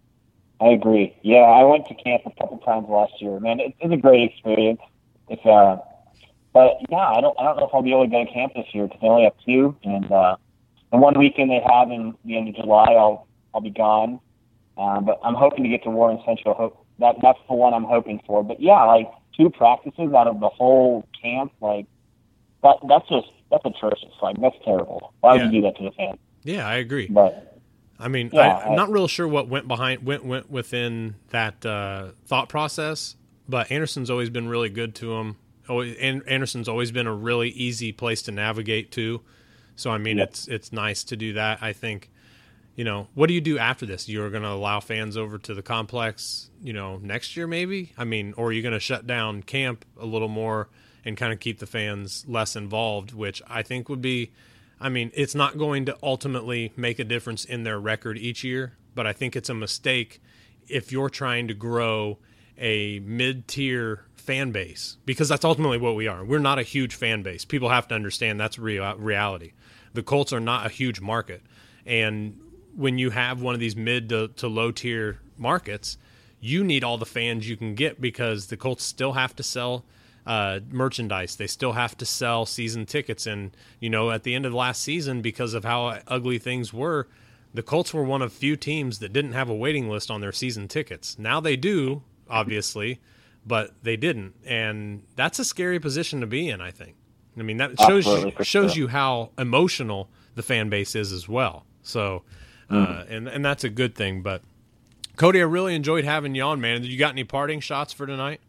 I agree. Yeah, I went to camp a couple times last year. Man, it, it's a great experience. It's uh But yeah, I don't. I don't know if I'll be able to go to camp this year because they only have two, and uh, the one weekend they have in the end of July, I'll I'll be gone. Um, but I'm hoping to get to Warren Central. Hope that that's the one I'm hoping for. But yeah, like two practices out of the whole camp, like that. That's just that's atrocious. Like that's terrible. Why would yeah. you do that to the fans? Yeah, I agree. But I mean, yeah, I, I'm not real sure what went behind went went within that uh, thought process. But Anderson's always been really good to him. Always, Anderson's always been a really easy place to navigate to. So, I mean, yep. it's it's nice to do that. I think, you know, what do you do after this? You're going to allow fans over to the complex, you know, next year maybe? I mean, or are you going to shut down camp a little more and kind of keep the fans less involved, which I think would be, I mean, it's not going to ultimately make a difference in their record each year, but I think it's a mistake if you're trying to grow a mid-tier fan base, because that's ultimately what we are. We're not a huge fan base. People have to understand that's real reality. The Colts are not a huge market. And when you have one of these mid to, to low tier markets, you need all the fans you can get, because the Colts still have to sell uh, merchandise. They still have to sell season tickets. And, you know, at the end of last season, because of how ugly things were, the Colts were one of few teams that didn't have a waiting list on their season tickets. Now they do, obviously, but they didn't. And that's a scary position to be in, I think. I mean, that shows you, shows you how emotional the fan base is as well. So, uh, mm. and, and that's a good thing. But, Cody, I really enjoyed having you on, man. You got any parting shots for tonight?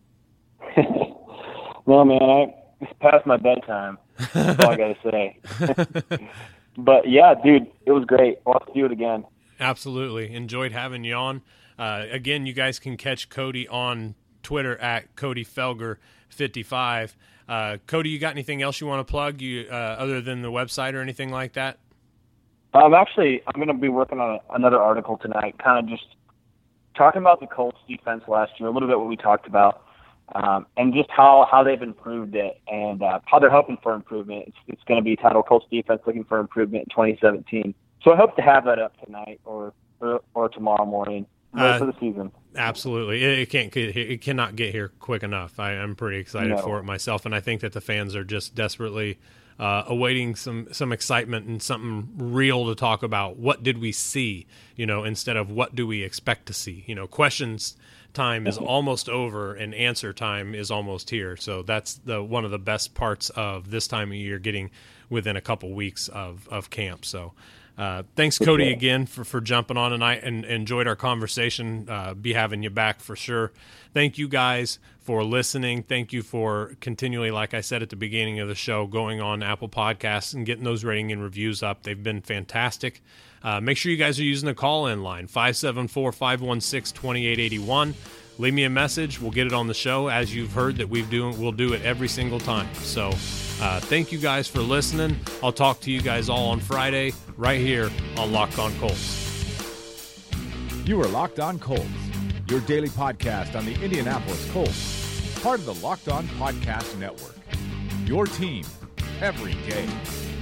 No, man, I, it's past my bedtime. That's all I got to say. But, yeah, dude, it was great. I'll have to do it again. Absolutely. Enjoyed having you on. Uh, again, you guys can catch Cody on Twitter at Cody Felger fifty-five. Uh, Cody, you got anything else you want to plug you uh, other than the website or anything like that? I'm actually I'm going to be working on a, another article tonight, kind of just talking about the Colts defense last year, a little bit what we talked about, um, and just how, how they've improved it and uh, how they're hoping for improvement. It's, it's going to be titled Colts Defense Looking for Improvement in twenty seventeen. So I hope to have that up tonight or or, or tomorrow morning uh, for the season. Absolutely. It, it can't get here, it cannot get here quick enough. I, I'm pretty excited no. for it myself, and I think that the fans are just desperately uh, awaiting some, some excitement and something real to talk about. What did we see, you know, instead of what do we expect to see? You know, questions time is almost over and answer time is almost here. So that's the one of the best parts of this time of year, getting within a couple weeks of, of camp. So Uh, thanks, Cody, again for, for jumping on tonight, and enjoyed our conversation. Uh, be having you back for sure. Thank you guys for listening. Thank you for continually, like I said at the beginning of the show, going on Apple Podcasts and getting those rating and reviews up. They've been fantastic. Uh, make sure you guys are using the call-in line, five seven four, five one six, two eight eight one. Leave me a message. We'll get it on the show. As you've heard that we've doing, we'll do it every single time. So uh, thank you guys for listening. I'll talk to you guys all on Friday right here on Locked On Colts. You are Locked On Colts, your daily podcast on the Indianapolis Colts, part of the Locked On Podcast Network. Your team every day.